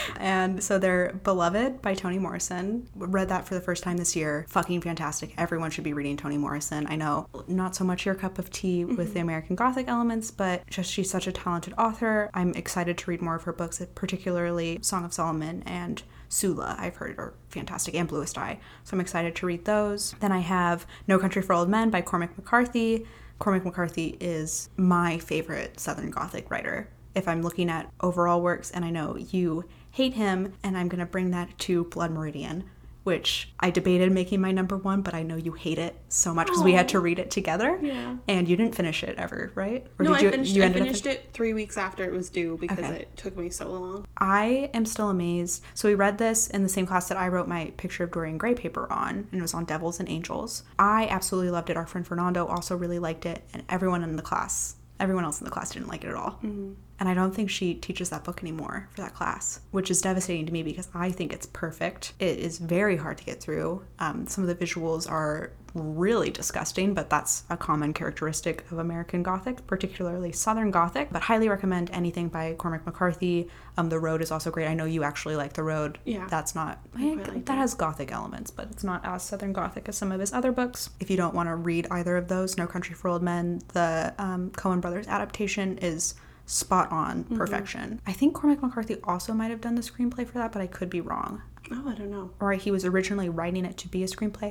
And so they're Beloved by Toni Morrison. Read that for the first time this year. Fucking fantastic. Everyone should be reading Toni Morrison. I know not so much your cup of tea mm-hmm. with the American Gothic elements, but just she's such a talented author. I'm excited to read more of her books, particularly Song of Solomon and Sula, I've heard are fantastic, and Bluest Eye. So I'm excited to read those. Then I have No Country for Old Men by Cormac McCarthy. Cormac McCarthy is my favorite Southern Gothic writer. If I'm looking at overall works, and I know you hate him, and I'm going to bring that to Blood Meridian, which I debated making my number one, but I know you hate it so much because we had to read it together. Yeah. And you didn't finish it ever, right? Or no, did you, I finished, you I finished it three weeks after it was due because okay. it took me so long. I am still amazed. So we read this in the same class that I wrote my Picture of Dorian Gray paper on, and it was on Devils and Angels. I absolutely loved it. Our friend Fernando also really liked it, and everyone in the class, everyone else in the class didn't like it at all. Mm-hmm. And I don't think she teaches that book anymore for that class, which is devastating to me because I think it's perfect. It is very hard to get through. Um, some of the visuals are really disgusting, but that's a common characteristic of American Gothic, particularly Southern Gothic. But highly recommend anything by Cormac McCarthy. Um, The Road is also great. I know you actually like The Road. Yeah. That's not, I, like that, that has Gothic elements, but it's not as Southern Gothic as some of his other books. If you don't want to read either of those, No Country for Old Men, the um, Coen Brothers adaptation is spot on perfection. Mm-hmm. I think Cormac McCarthy also might have done the screenplay for that, but I could be wrong. Oh, I don't know. Or he was originally writing it to be a screenplay.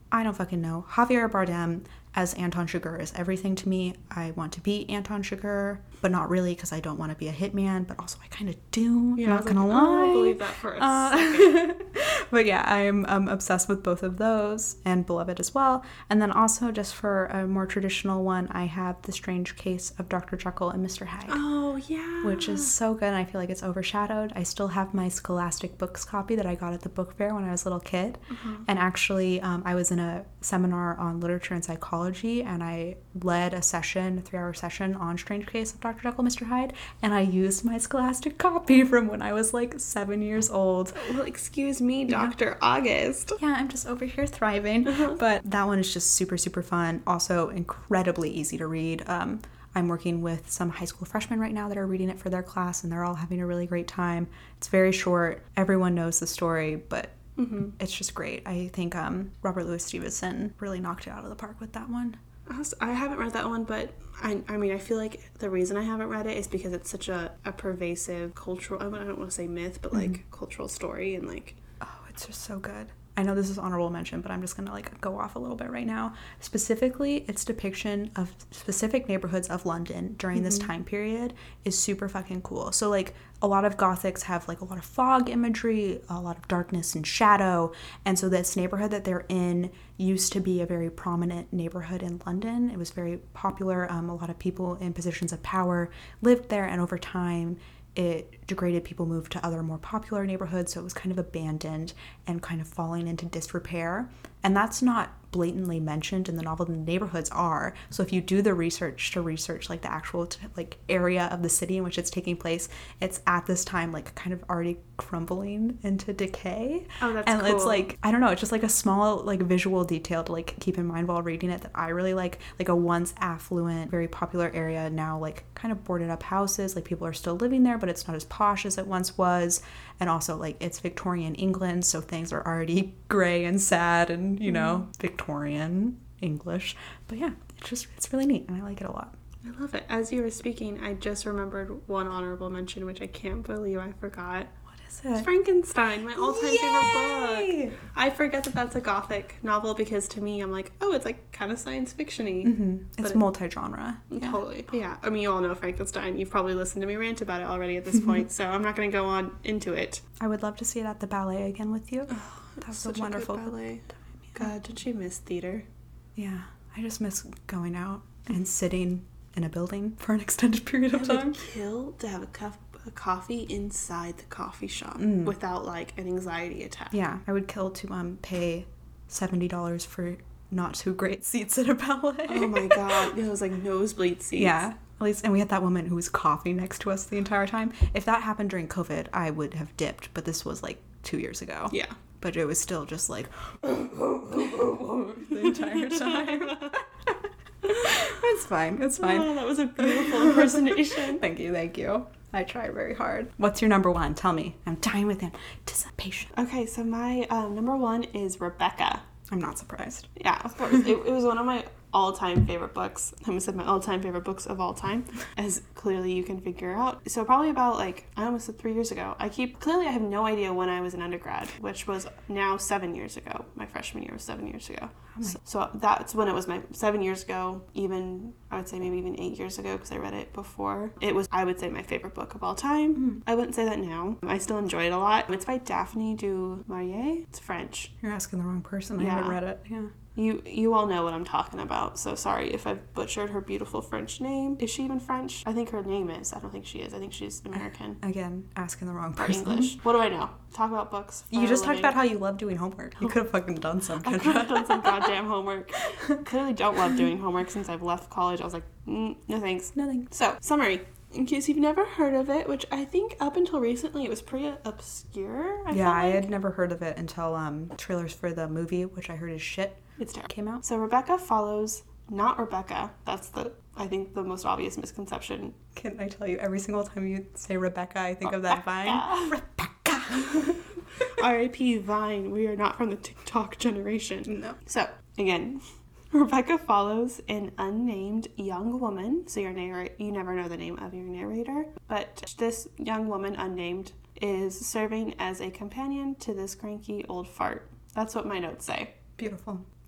I don't fucking know. Javier Bardem as Anton Chigurh is everything to me. I want to be Anton Chigurh, but not really because I don't want to be a hitman, but also I kind of do. Yeah, not gonna like, lie. Oh, I believe that for a uh, second. But yeah, I'm um, obsessed with both of those and Beloved as well. And then also, just for a more traditional one, I have The Strange Case of Doctor Jekyll and Mister Hyde. Oh, yeah. Which is so good, and I feel like it's overshadowed. I still have my Scholastic Books copy that I got at the book fair when I was a little kid. Mm-hmm. And actually, um, I was in a seminar on literature and psychology, and I led a session, a three-hour session on Strange Case of Doctor Jekyll and Mister Hyde, and I used my Scholastic copy from when I was like seven years old. Well, excuse me, Doctor August. Yeah, I'm just over here thriving. Uh-huh. But that one is just super, super fun. Also incredibly easy to read. Um, I'm working with some high school freshmen right now that are reading it for their class, and they're all having a really great time. It's very short. Everyone knows the story, but mm-hmm. it's just great. I think um, Robert Louis Stevenson really knocked it out of the park with that one. I haven't read that one, but I, I mean, I feel like the reason I haven't read it is because it's such a, a pervasive cultural, I don't want to say myth, but like mm-hmm. cultural story, and like... Oh, it's just so good. I know this is honorable mention, but I'm just gonna like go off a little bit right now. Specifically, its depiction of specific neighborhoods of London during mm-hmm. this time period is super fucking cool. So like a lot of Gothics have like a lot of fog imagery, a lot of darkness and shadow, and so this neighborhood that they're in used to be a very prominent neighborhood in London. It was very popular. Um, a lot of people in positions of power lived there, and over time it degraded. People moved to other more popular neighborhoods, so it was kind of abandoned and kind of falling into disrepair. And that's not blatantly mentioned in the novel. The neighborhoods are. So if you do the research to research like the actual t- like area of the city in which it's taking place, it's at this time like kind of already crumbling into decay. Oh, that's and cool. It's like, I don't know, it's just like a small like visual detail to like keep in mind while reading it that I really like. Like a once affluent, very popular area, now like kind of boarded up houses. Like people are still living there, but it's not as posh as it once was. And also like it's Victorian England, so things are already gray and sad and, you know, mm. Victorian English. But yeah, it's just, it's really neat and I like it a lot. I love it. As you were speaking, I just remembered one honorable mention, which I can't believe I forgot. What is it? It's Frankenstein, my all-time Yay! favorite book. I forget that that's a Gothic novel because to me, I'm like, oh, it's like kind of science fiction-y. Mm-hmm. It's it, multi-genre. Yeah. Totally. Yeah. I mean, you all know Frankenstein. You've probably listened to me rant about it already at this point, so I'm not going to go on into it. I would love to see it at the ballet again with you. Oh, that was such a wonderful a good ballet. God, did you miss theater? Yeah. I just miss going out and sitting in a building for an extended period of time. I would kill to have a cup of coffee inside the coffee shop mm. without like an anxiety attack. Yeah, I would kill to um pay seventy dollars for not too great seats at a ballet. Oh my god, it was like nosebleed seats. Yeah, at least, and we had that woman who was coughing next to us the entire time. If that happened during COVID, I would have dipped, but this was like two years ago. Yeah. But it was still just like the entire time. It's fine. It's fine. Oh, that was a beautiful impersonation. Thank you. Thank you. I try very hard. What's your number one? Tell me. I'm dying with anticipation. Okay, so my um, number one is Rebecca. I'm not surprised. Yeah, of course. it, it was one of my all-time favorite books. I almost said my all-time favorite books of all time, as clearly you can figure out. So probably about like, I almost said three years ago. I keep, clearly I have no idea when I was an undergrad, which was now seven years ago. My freshman year was seven years ago. Oh so, so that's when it was my seven years ago, even, I would say maybe even eight years ago, because I read it before. It was, I would say, my favorite book of all time. Mm. I wouldn't say that now. I still enjoy it a lot. It's by Daphne du Maurier. It's French. You're asking the wrong person. I Yeah. haven't read it. Yeah. You you all know what I'm talking about, so sorry if I've butchered her beautiful French name. Is she even French? I think her name is. I don't think she is. I think she's American. Again, asking the wrong Or person. English. What do I know? Talk about books. You just talked about how you love doing homework. You could have fucking done some. I could have done some goddamn homework. Clearly don't love doing homework since I've left college. I was like, mm, no thanks. No thanks. So, summary. In case you've never heard of it, which I think up until recently it was pretty obscure. I yeah, I like. had never heard of it until um, trailers for the movie, which I heard is shit. It's terrible. Came out. So Rebecca follows not Rebecca. That's the I think the most obvious misconception. Can I tell you, every single time you say Rebecca, I think Rebecca. of that Vine. Rebecca. R I P Vine. We are not from the TikTok generation. No. So again, Rebecca follows an unnamed young woman. So your narrator, you never know the name of your narrator, but this young woman, unnamed, is serving as a companion to this cranky old fart. That's what my notes say. Beautiful.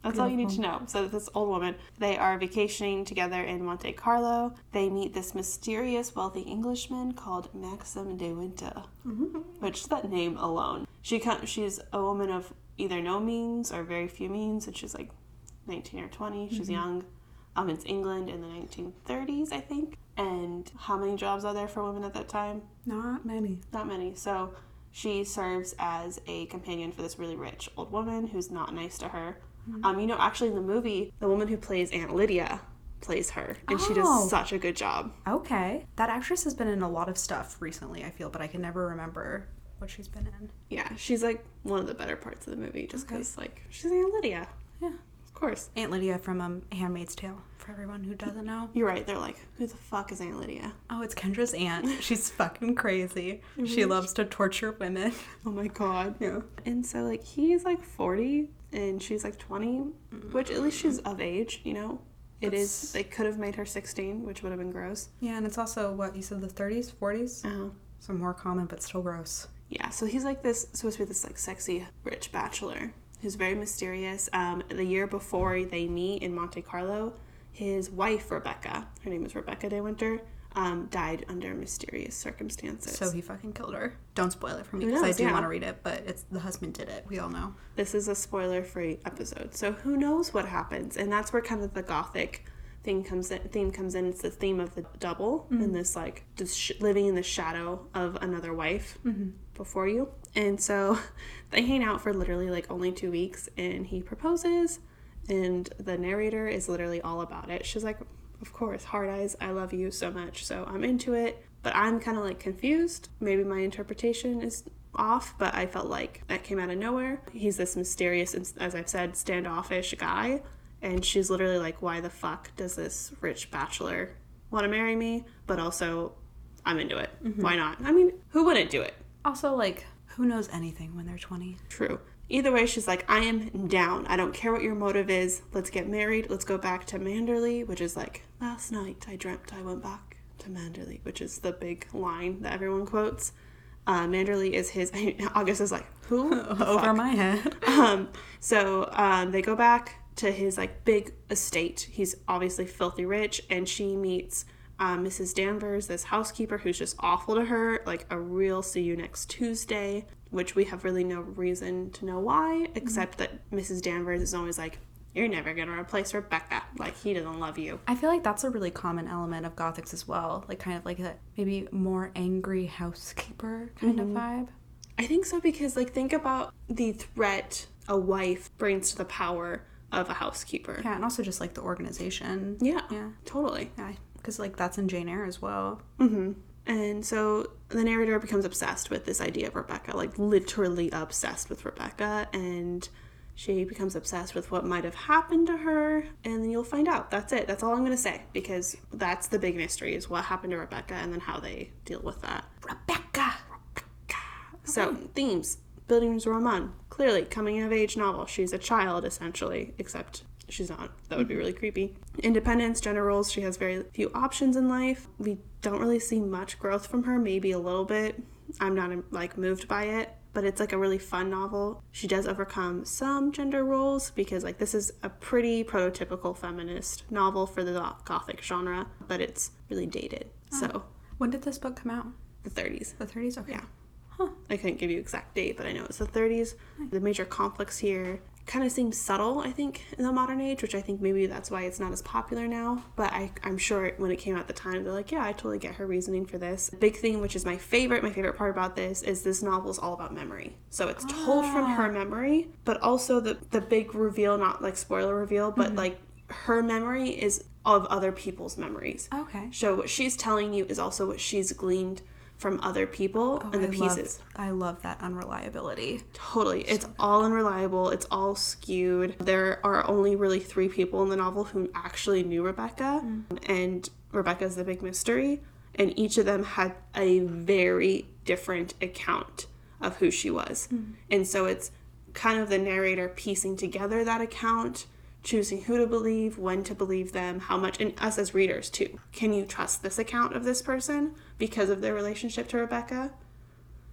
That's Beautiful. All you need to know. So this old woman, they are vacationing together in Monte Carlo. They meet this mysterious, wealthy Englishman called Maxim de Winter, mm-hmm. which that name alone. She She's a woman of either no means or very few means, and she's like nineteen or twenty. She's mm-hmm. young. Um, it's England in the nineteen thirties, I think. And how many jobs are there for women at that time? Not many. Not many. So she serves as a companion for this really rich old woman who's not nice to her. Mm-hmm. Um, you know, actually in the movie, the woman who plays Aunt Lydia plays her, and oh. she does such a good job. Okay. That actress has been in a lot of stuff recently, I feel, but I can never remember what she's been in. Yeah, she's like one of the better parts of the movie, just because, okay. like, she's Aunt Lydia. Yeah. Of course. Aunt Lydia from um, Handmaid's Tale, for everyone who doesn't know. You're right. They're like, who the fuck is Aunt Lydia? Oh, it's Kendra's aunt. She's fucking crazy. She loves to torture women. Oh my god. Yeah. And so, like, he's like forty, and she's like twenty, which at least she's of age, you know? It That's... is, they could have made her sixteen, which would have been gross. Yeah, and it's also, what, you said the thirties, forties? Uh-huh. So more common, but still gross. Yeah, so he's like this, supposed to be this, like, sexy, rich bachelor who's very mysterious. Um, the year before they meet in Monte Carlo, his wife, Rebecca, her name is Rebecca de Winter, um, died under mysterious circumstances. So he fucking killed her. Don't spoil it for me, because I do yeah. want to read it, but it's the husband did it. We all know. This is a spoiler-free episode, so who knows what happens? And that's where kind of the gothic thing comes in. Theme comes in. It's the theme of the double, mm-hmm. and this, like, this sh- living in the shadow of another wife mm-hmm. before you. And so they hang out for literally, like, only two weeks, and he proposes, and the narrator is literally all about it. She's like, of course, hard eyes, I love you so much, so I'm into it. But I'm kind of, like, confused. Maybe my interpretation is off, but I felt like that came out of nowhere. He's this mysterious, as I've said, standoffish guy, and she's literally like, why the fuck does this rich bachelor want to marry me? But also, I'm into it. Mm-hmm. Why not? I mean, who wouldn't do it? Also, like, who knows anything when they're twenty? True. Either way, she's like, I am down. I don't care what your motive is. Let's get married. Let's go back to Manderley, which is like, last night I dreamt I went back to Manderley, which is the big line that everyone quotes. Uh, Manderley is his... August is like, who? Over my head. um, so um, they go back to his, like, big estate. He's obviously filthy rich, and she meets um, Missus Danvers, this housekeeper who's just awful to her, like a real see you next Tuesday, which we have really no reason to know why, except mm-hmm. that Missus Danvers is always like, you're never going to replace Rebecca. Like, he doesn't love you. I feel like that's a really common element of Gothics as well. Like, kind of like a maybe more angry housekeeper kind mm-hmm. of vibe. I think so, because, like, think about the threat a wife brings to the power of a housekeeper. Yeah, and also just, like, the organization. Yeah. Yeah. Totally. Yeah, because, like, that's in Jane Eyre as well. Mm-hmm. And so the narrator becomes obsessed with this idea of Rebecca, like, literally obsessed with Rebecca, and she becomes obsessed with what might have happened to her, and then you'll find out. That's it. That's all I'm going to say, because that's the big mystery, is what happened to Rebecca and then how they deal with that. Rebecca! Rebecca! So, okay. Themes. Bildungsroman. Clearly, coming-of-age novel. She's a child, essentially, except she's not. That would be really creepy. Independence, gender roles. She has very few options in life. We don't really see much growth from her, maybe a little bit. I'm not, like, moved by it. But it's, like, a really fun novel. She does overcome some gender roles because, like, this is a pretty prototypical feminist novel for the Gothic genre, but it's really dated. Oh. So, when did this book come out? The thirties. The thirties? Okay. Yeah. Huh. I couldn't give you exact date, but I know it's the thirties. Nice. The major conflicts here kind of seem subtle, I think, in the modern age, which I think maybe that's why it's not as popular now. But I, I'm sure when it came out at the time, they're like, yeah, I totally get her reasoning for this. The big thing, which is my favorite, my favorite part about this, is this novel is all about memory. So it's ah. told from her memory, but also the, the big reveal, not like spoiler reveal, but mm-hmm. like her memory is of other people's memories. Okay. So what she's telling you is also what she's gleaned from other people oh, and the I pieces. Love, I love that unreliability. Totally. It's all unreliable. It's all skewed. There are only really three people in the novel who actually knew Rebecca, mm. and Rebecca's the big mystery, and each of them had a very different account of who she was. Mm. And so it's kind of the narrator piecing together that account, choosing who to believe, when to believe them, how much, and us as readers too. Can you trust this account of this person because of their relationship to Rebecca?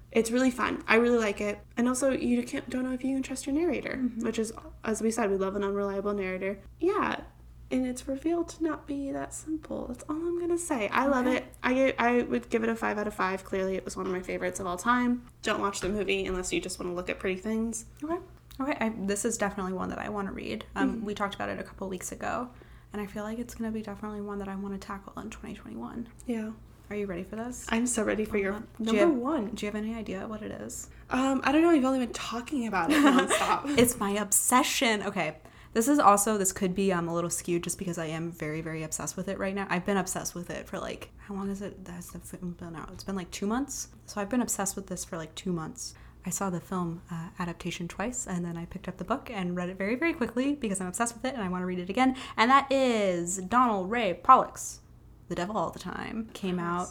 It's really fun. I really like it. And also, you can't, don't know if you can trust your narrator, mm-hmm. which is, as we said, we love an unreliable narrator. Yeah. And it's revealed to not be that simple. That's all I'm going to say. I love okay. it. I I would give it a five out of five. Clearly, it was one of my favorites of all time. Don't watch the movie unless you just want to look at pretty things. Okay. Okay. I, this is definitely one that I want to read. Um, mm-hmm. We talked about it a couple weeks ago, and I feel like it's going to be definitely one that I want to tackle in twenty twenty-one. Yeah. Are you ready for this? I'm so ready for your number do you have, one. Do you have any idea what it is? Um, I don't know. You've only been talking about it nonstop. It's my obsession. Okay. This is also, this could be um, a little skewed just because I am very, very obsessed with it right now. I've been obsessed with it for like, how long is it? Has the film been out? It's been like two months. So I've been obsessed with this for like two months. I saw the film uh, adaptation twice, and then I picked up the book and read it very, very quickly because I'm obsessed with it and I want to read it again. And that is Donald Ray Pollock's The Devil All the Time. Came nice. out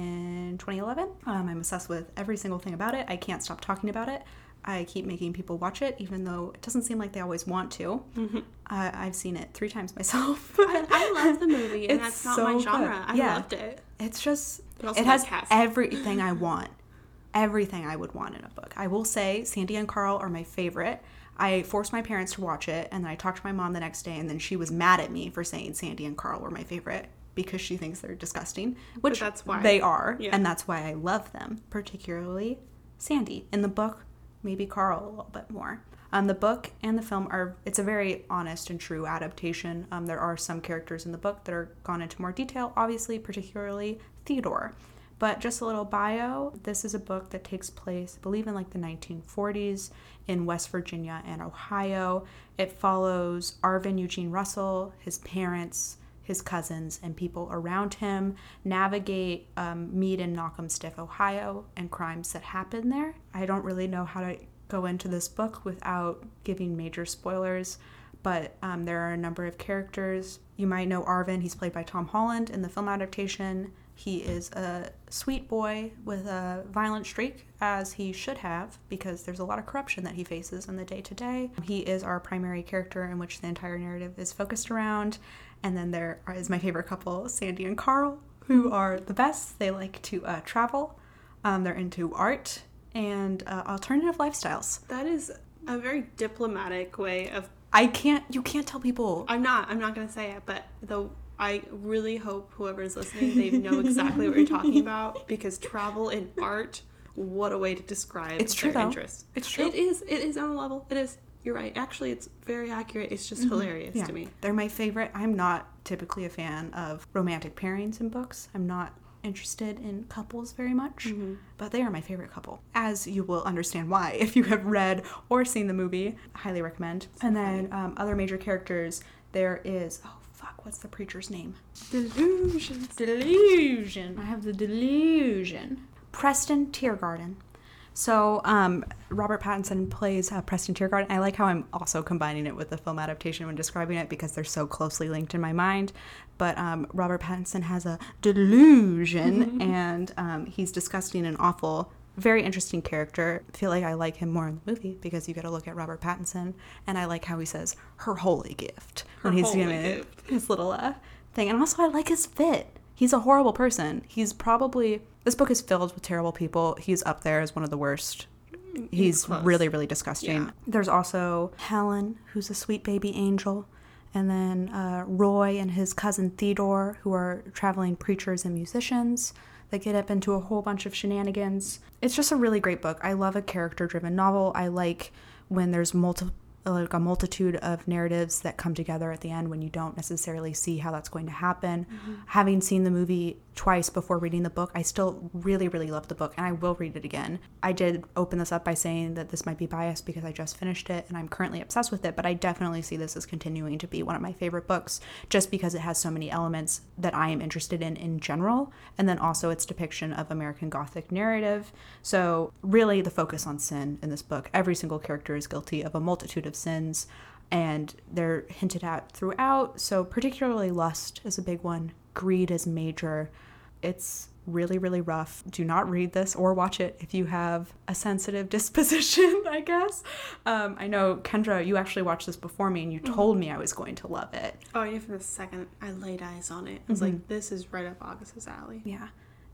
in twenty eleven. Um, I'm obsessed with every single thing about it. I can't stop talking about it. I keep making people watch it, even though it doesn't seem like they always want to. Mm-hmm. Uh, I've seen it three times myself. I, I love the movie, and it's that's not so my genre. Good. I yeah. loved it. It's just, it, it has cast. everything I want. Everything I would want in a book. I will say Sandy and Carl are my favorite. I forced my parents to watch it, and then I talked to my mom the next day, and then she was mad at me for saying Sandy and Carl were my favorite because she thinks they're disgusting, which but that's why. they are, yeah. and that's why I love them, particularly Sandy. In the book, maybe Carl a little bit more. Um, the book and the film are, it's a very honest and true adaptation. Um, there are some characters in the book that are gone into more detail, obviously, particularly Theodore. But just a little bio, this is a book that takes place, I believe, in like the nineteen forties in West Virginia and Ohio. It follows Arvin Eugene Russell, his parents, his cousins, and people around him navigate um, Meade and Knockemstiff, Ohio, and crimes that happen there. I don't really know how to go into this book without giving major spoilers, but um, there are a number of characters. You might know Arvin. He's played by Tom Holland in the film adaptation. He is a sweet boy with a violent streak, as he should have, because there's a lot of corruption that he faces in the day-to-day. He is our primary character in which the entire narrative is focused around. And then there is my favorite couple, Sandy and Carl, who are the best. They like to uh, travel. Um, they're into art and uh, alternative lifestyles. That is a very diplomatic way of... I can't... You can't tell people... I'm not. I'm not going to say it, but the... I really hope whoever's listening, they know exactly what you're talking about, because travel and art, what a way to describe it's true, their though. interest. It's true. It is. It is on a level. It is. You're right. Actually, it's very accurate. It's just mm-hmm. hilarious yeah. to me. They're my favorite. I'm not typically a fan of romantic pairings in books. I'm not interested in couples very much, mm-hmm. but they are my favorite couple. As you will understand why if you have read or seen the movie. I highly recommend. So and then um, other major characters, there is... Oh, fuck, what's the preacher's name? Delusion. Delusion. I have the delusion. Preston Tiergarten. So, um, Robert Pattinson plays uh, Preston Tiergarten. I like how I'm also combining it with the film adaptation when describing it because they're so closely linked in my mind. But um, Robert Pattinson has a delusion, and um, he's disgusting and awful. Very interesting character. I feel like I like him more in the movie because you get to look at Robert Pattinson, and I like how he says her holy gift her when he's holy doing gift. his little uh, thing. And also I like his fit. He's a horrible person. He's probably, this book is filled with terrible people. He's up there as one of the worst. He's Close. really, really disgusting. Yeah. There's also Helen, who's a sweet baby angel. And then uh, Roy and his cousin Theodore, who are traveling preachers and musicians that get up into a whole bunch of shenanigans. It's just a really great book. I love a character-driven novel. I like when there's multiple, like a multitude of narratives that come together at the end when you don't necessarily see how that's going to happen. Mm-hmm. Having seen the movie twice before reading the book, I still really, really love the book, and I will read it again. I did open this up by saying that this might be biased because I just finished it and I'm currently obsessed with it, but I definitely see this as continuing to be one of my favorite books just because it has so many elements that I am interested in in general, and then also its depiction of American Gothic narrative. So really the focus on sin in this book. Every single character is guilty of a multitude of sins, and they're hinted at throughout. So particularly lust is a big one. Greed is major. It's really, really rough. Do not read this or watch it if you have a sensitive disposition, I guess. Um, I know, Kendra, you actually watched this before me, and you told me I was going to love it. Oh, I knew from the second I laid eyes on it. I was mm-hmm. like, this is right up August's alley. Yeah.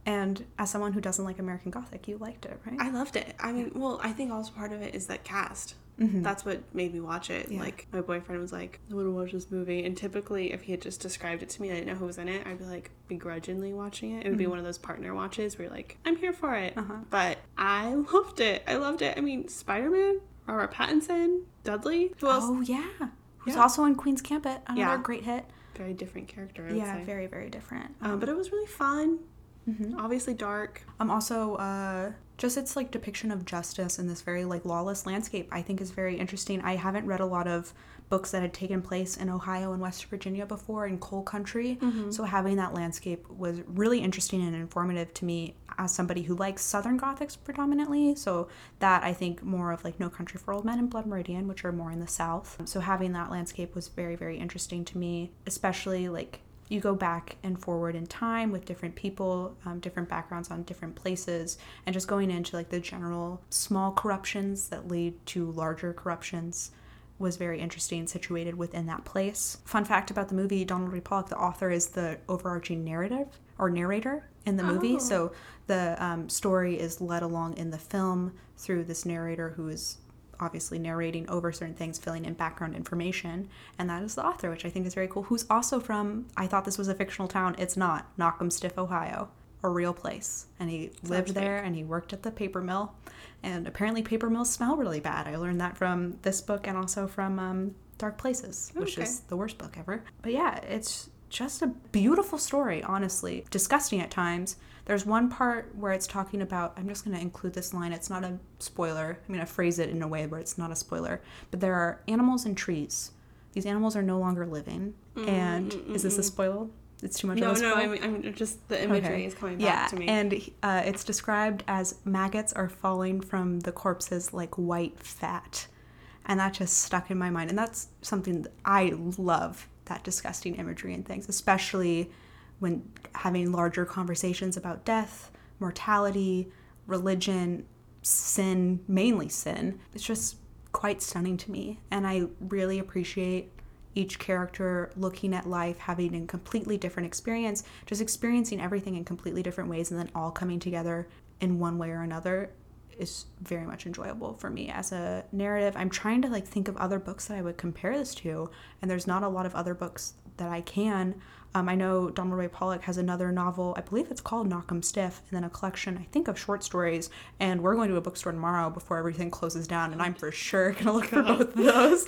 And as someone who doesn't like American Gothic, you liked it, right? I loved it. I mean, well, I think also part of it is that cast. Mm-hmm. That's what made me watch it. Yeah. Like, my boyfriend was like, I want to watch this movie. And typically, if he had just described it to me, I didn't know who was in it, I'd be like, begrudgingly watching it. It would mm-hmm. be one of those partner watches where you're like, I'm here for it. Uh-huh. But I loved it. I loved it. I mean, Spider-Man, Robert Pattinson, Dudley. Who else? Oh, yeah. Who's yeah. also in Queen's Gambit. Another yeah. great hit. Very different character, I would Yeah, say. very, very different. Um, um, but it was really fun. Mm-hmm. Obviously dark. Um, also, uh, just its like depiction of justice in this very like lawless landscape, I think is very interesting. I haven't read a lot of books that had taken place in Ohio and West Virginia before, in coal country. Mm-hmm. So having that landscape was really interesting and informative to me as somebody who likes Southern Gothics predominantly. So that I think more of like No Country for Old Men and Blood Meridian, which are more in the South. So having that landscape was very, very interesting to me, especially like you go back and forward in time with different people, um, different backgrounds on different places, and just going into like the general small corruptions that lead to larger corruptions was very interesting, situated within that place. Fun fact about the movie, Donald Ray Pollock, the author, is the overarching narrative or narrator in the movie. Oh. So the um, story is led along in the film through this narrator who is obviously narrating over certain things, filling in background information, and that is the author, which I think is very cool, who's also from, I thought this was a fictional town, it's not, Knockemstiff, Ohio, a real place, and he Sounds lived there fake. And he worked at the paper mill, and apparently paper mills smell really bad. I learned that from this book and also from um, Dark Places, which okay. is the worst book ever. But yeah, it's just a beautiful story, honestly. Disgusting at times. There's one part where it's talking about, I'm just going to include this line, it's not a spoiler. I'm going to phrase it in a way where it's not a spoiler. But there are animals and trees. These animals are no longer living. Mm, and mm, is this a spoiler? It's too much no, of a spoiler? No, no, I mean, I'm just, the imagery okay. is coming yeah, back to me. And uh, it's described as maggots are falling from the corpses like white fat. And that just stuck in my mind. And that's something that I love, that disgusting imagery and things, especially when having larger conversations about death, mortality, religion, sin, mainly sin. It's just quite stunning to me. And I really appreciate each character looking at life, having a completely different experience, just experiencing everything in completely different ways, and then all coming together in one way or another is very much enjoyable for me as a narrative. I'm trying to like think of other books that I would compare this to, and there's not a lot of other books that I can. Um, I know Donald Ray Pollock has another novel, I believe it's called Knockemstiff, and then a collection, I think, of short stories, and we're going to a bookstore tomorrow before everything closes down, and I'm for sure going to look for both of those.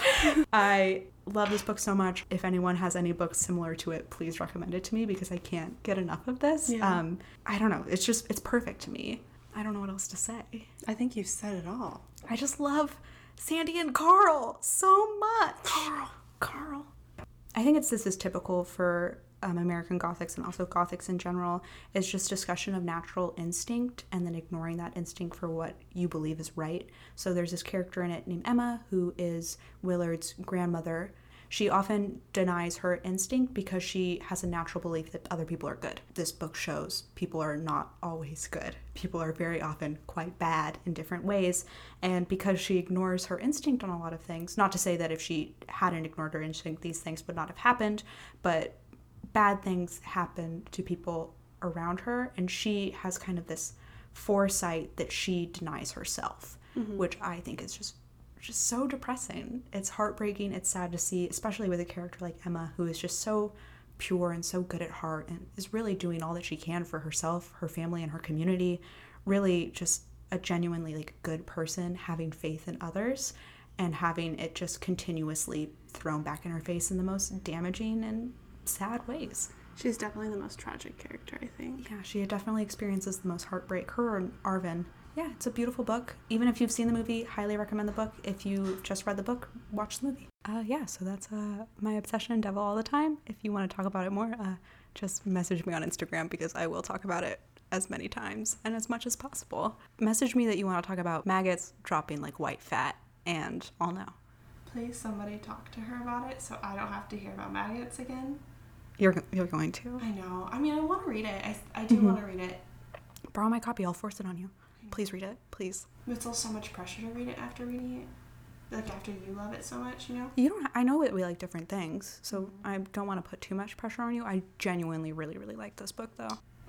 I love this book so much. If anyone has any books similar to it, please recommend it to me, because I can't get enough of this. Yeah. Um, I don't know, it's just, it's perfect to me. I don't know what else to say. I think you've said it all. I just love Sandy and Carl so much. Carl. Carl. I think it's this is typical for um, American Gothics and also Gothics in general, is just discussion of natural instinct and then ignoring that instinct for what you believe is right. So there's this character in it named Emma, who is Willard's grandmother. She often denies her instinct because she has a natural belief that other people are good. This book shows people are not always good. People are very often quite bad in different ways. And because she ignores her instinct on a lot of things, not to say that if she hadn't ignored her instinct, these things would not have happened, but bad things happen to people around her. And she has kind of this foresight that she denies herself, mm-hmm. which I think is just just so depressing. It's heartbreaking. It's sad to see, especially with a character like Emma, who is just so pure and so good at heart and is really doing all that she can for herself, her family, and her community. Really just a genuinely like good person, having faith in others and having it just continuously thrown back in her face in the most damaging and sad ways. She's definitely the most tragic character, I think. Yeah, she definitely experiences the most heartbreak. Her and Arvin. Yeah, it's a beautiful book. Even if you've seen the movie, highly recommend the book. If you just read the book, watch the movie. Uh, yeah, so that's uh, my obsession in Devil all the time. If you want to talk about it more, uh, just message me on Instagram, because I will talk about it as many times and as much as possible. Message me that you want to talk about maggots dropping like white fat, and I'll know. Please, somebody talk to her about it so I don't have to hear about maggots again. You're you're going to? I know. I mean, I want to read it. I, I do mm-hmm. want to read it. Borrow my copy. I'll force it on you. Please read it, please. It's also so much pressure to read it after reading it. Like, after you love it so much, you know? You don't, I know that we like different things, so mm-hmm. I don't want to put too much pressure on you. I genuinely really, really like this book, though.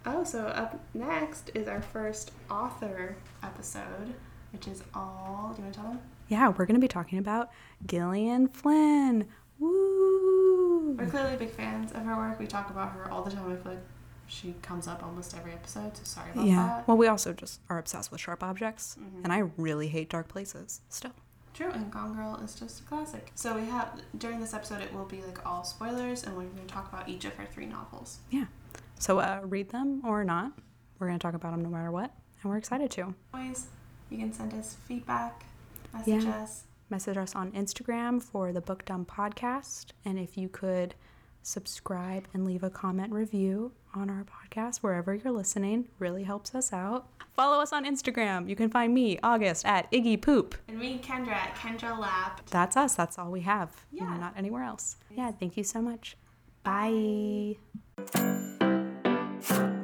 Oh, so up next is our first author episode, which is all... Do you want to tell them? Yeah, we're going to be talking about Gillian Flynn. Woo! We're clearly big fans of her work. We talk about her all the time. I feel like she comes up almost every episode, so sorry about yeah. that. Well, we also just are obsessed with sharp objects, Mm-hmm. and I really hate dark places still. True, and Gone Girl is just a classic. So we have, during this episode, it will be like all spoilers, and we're going to talk about each of her three novels. Yeah. So uh, read them or not. We're going to talk about them no matter what, and we're excited to. Always, you can send us feedback, message Yeah. us. Message us on Instagram for the Book Dumb Podcast, and if you could subscribe and leave a comment review on our podcast wherever you're listening, really helps us out. Follow us on Instagram. You can find me, August, at Iggy Poop. And me, Kendra, at Kendra Lap. That's us. That's all we have. Yeah. Not anywhere else. Yeah, thank you so much. Bye. Bye.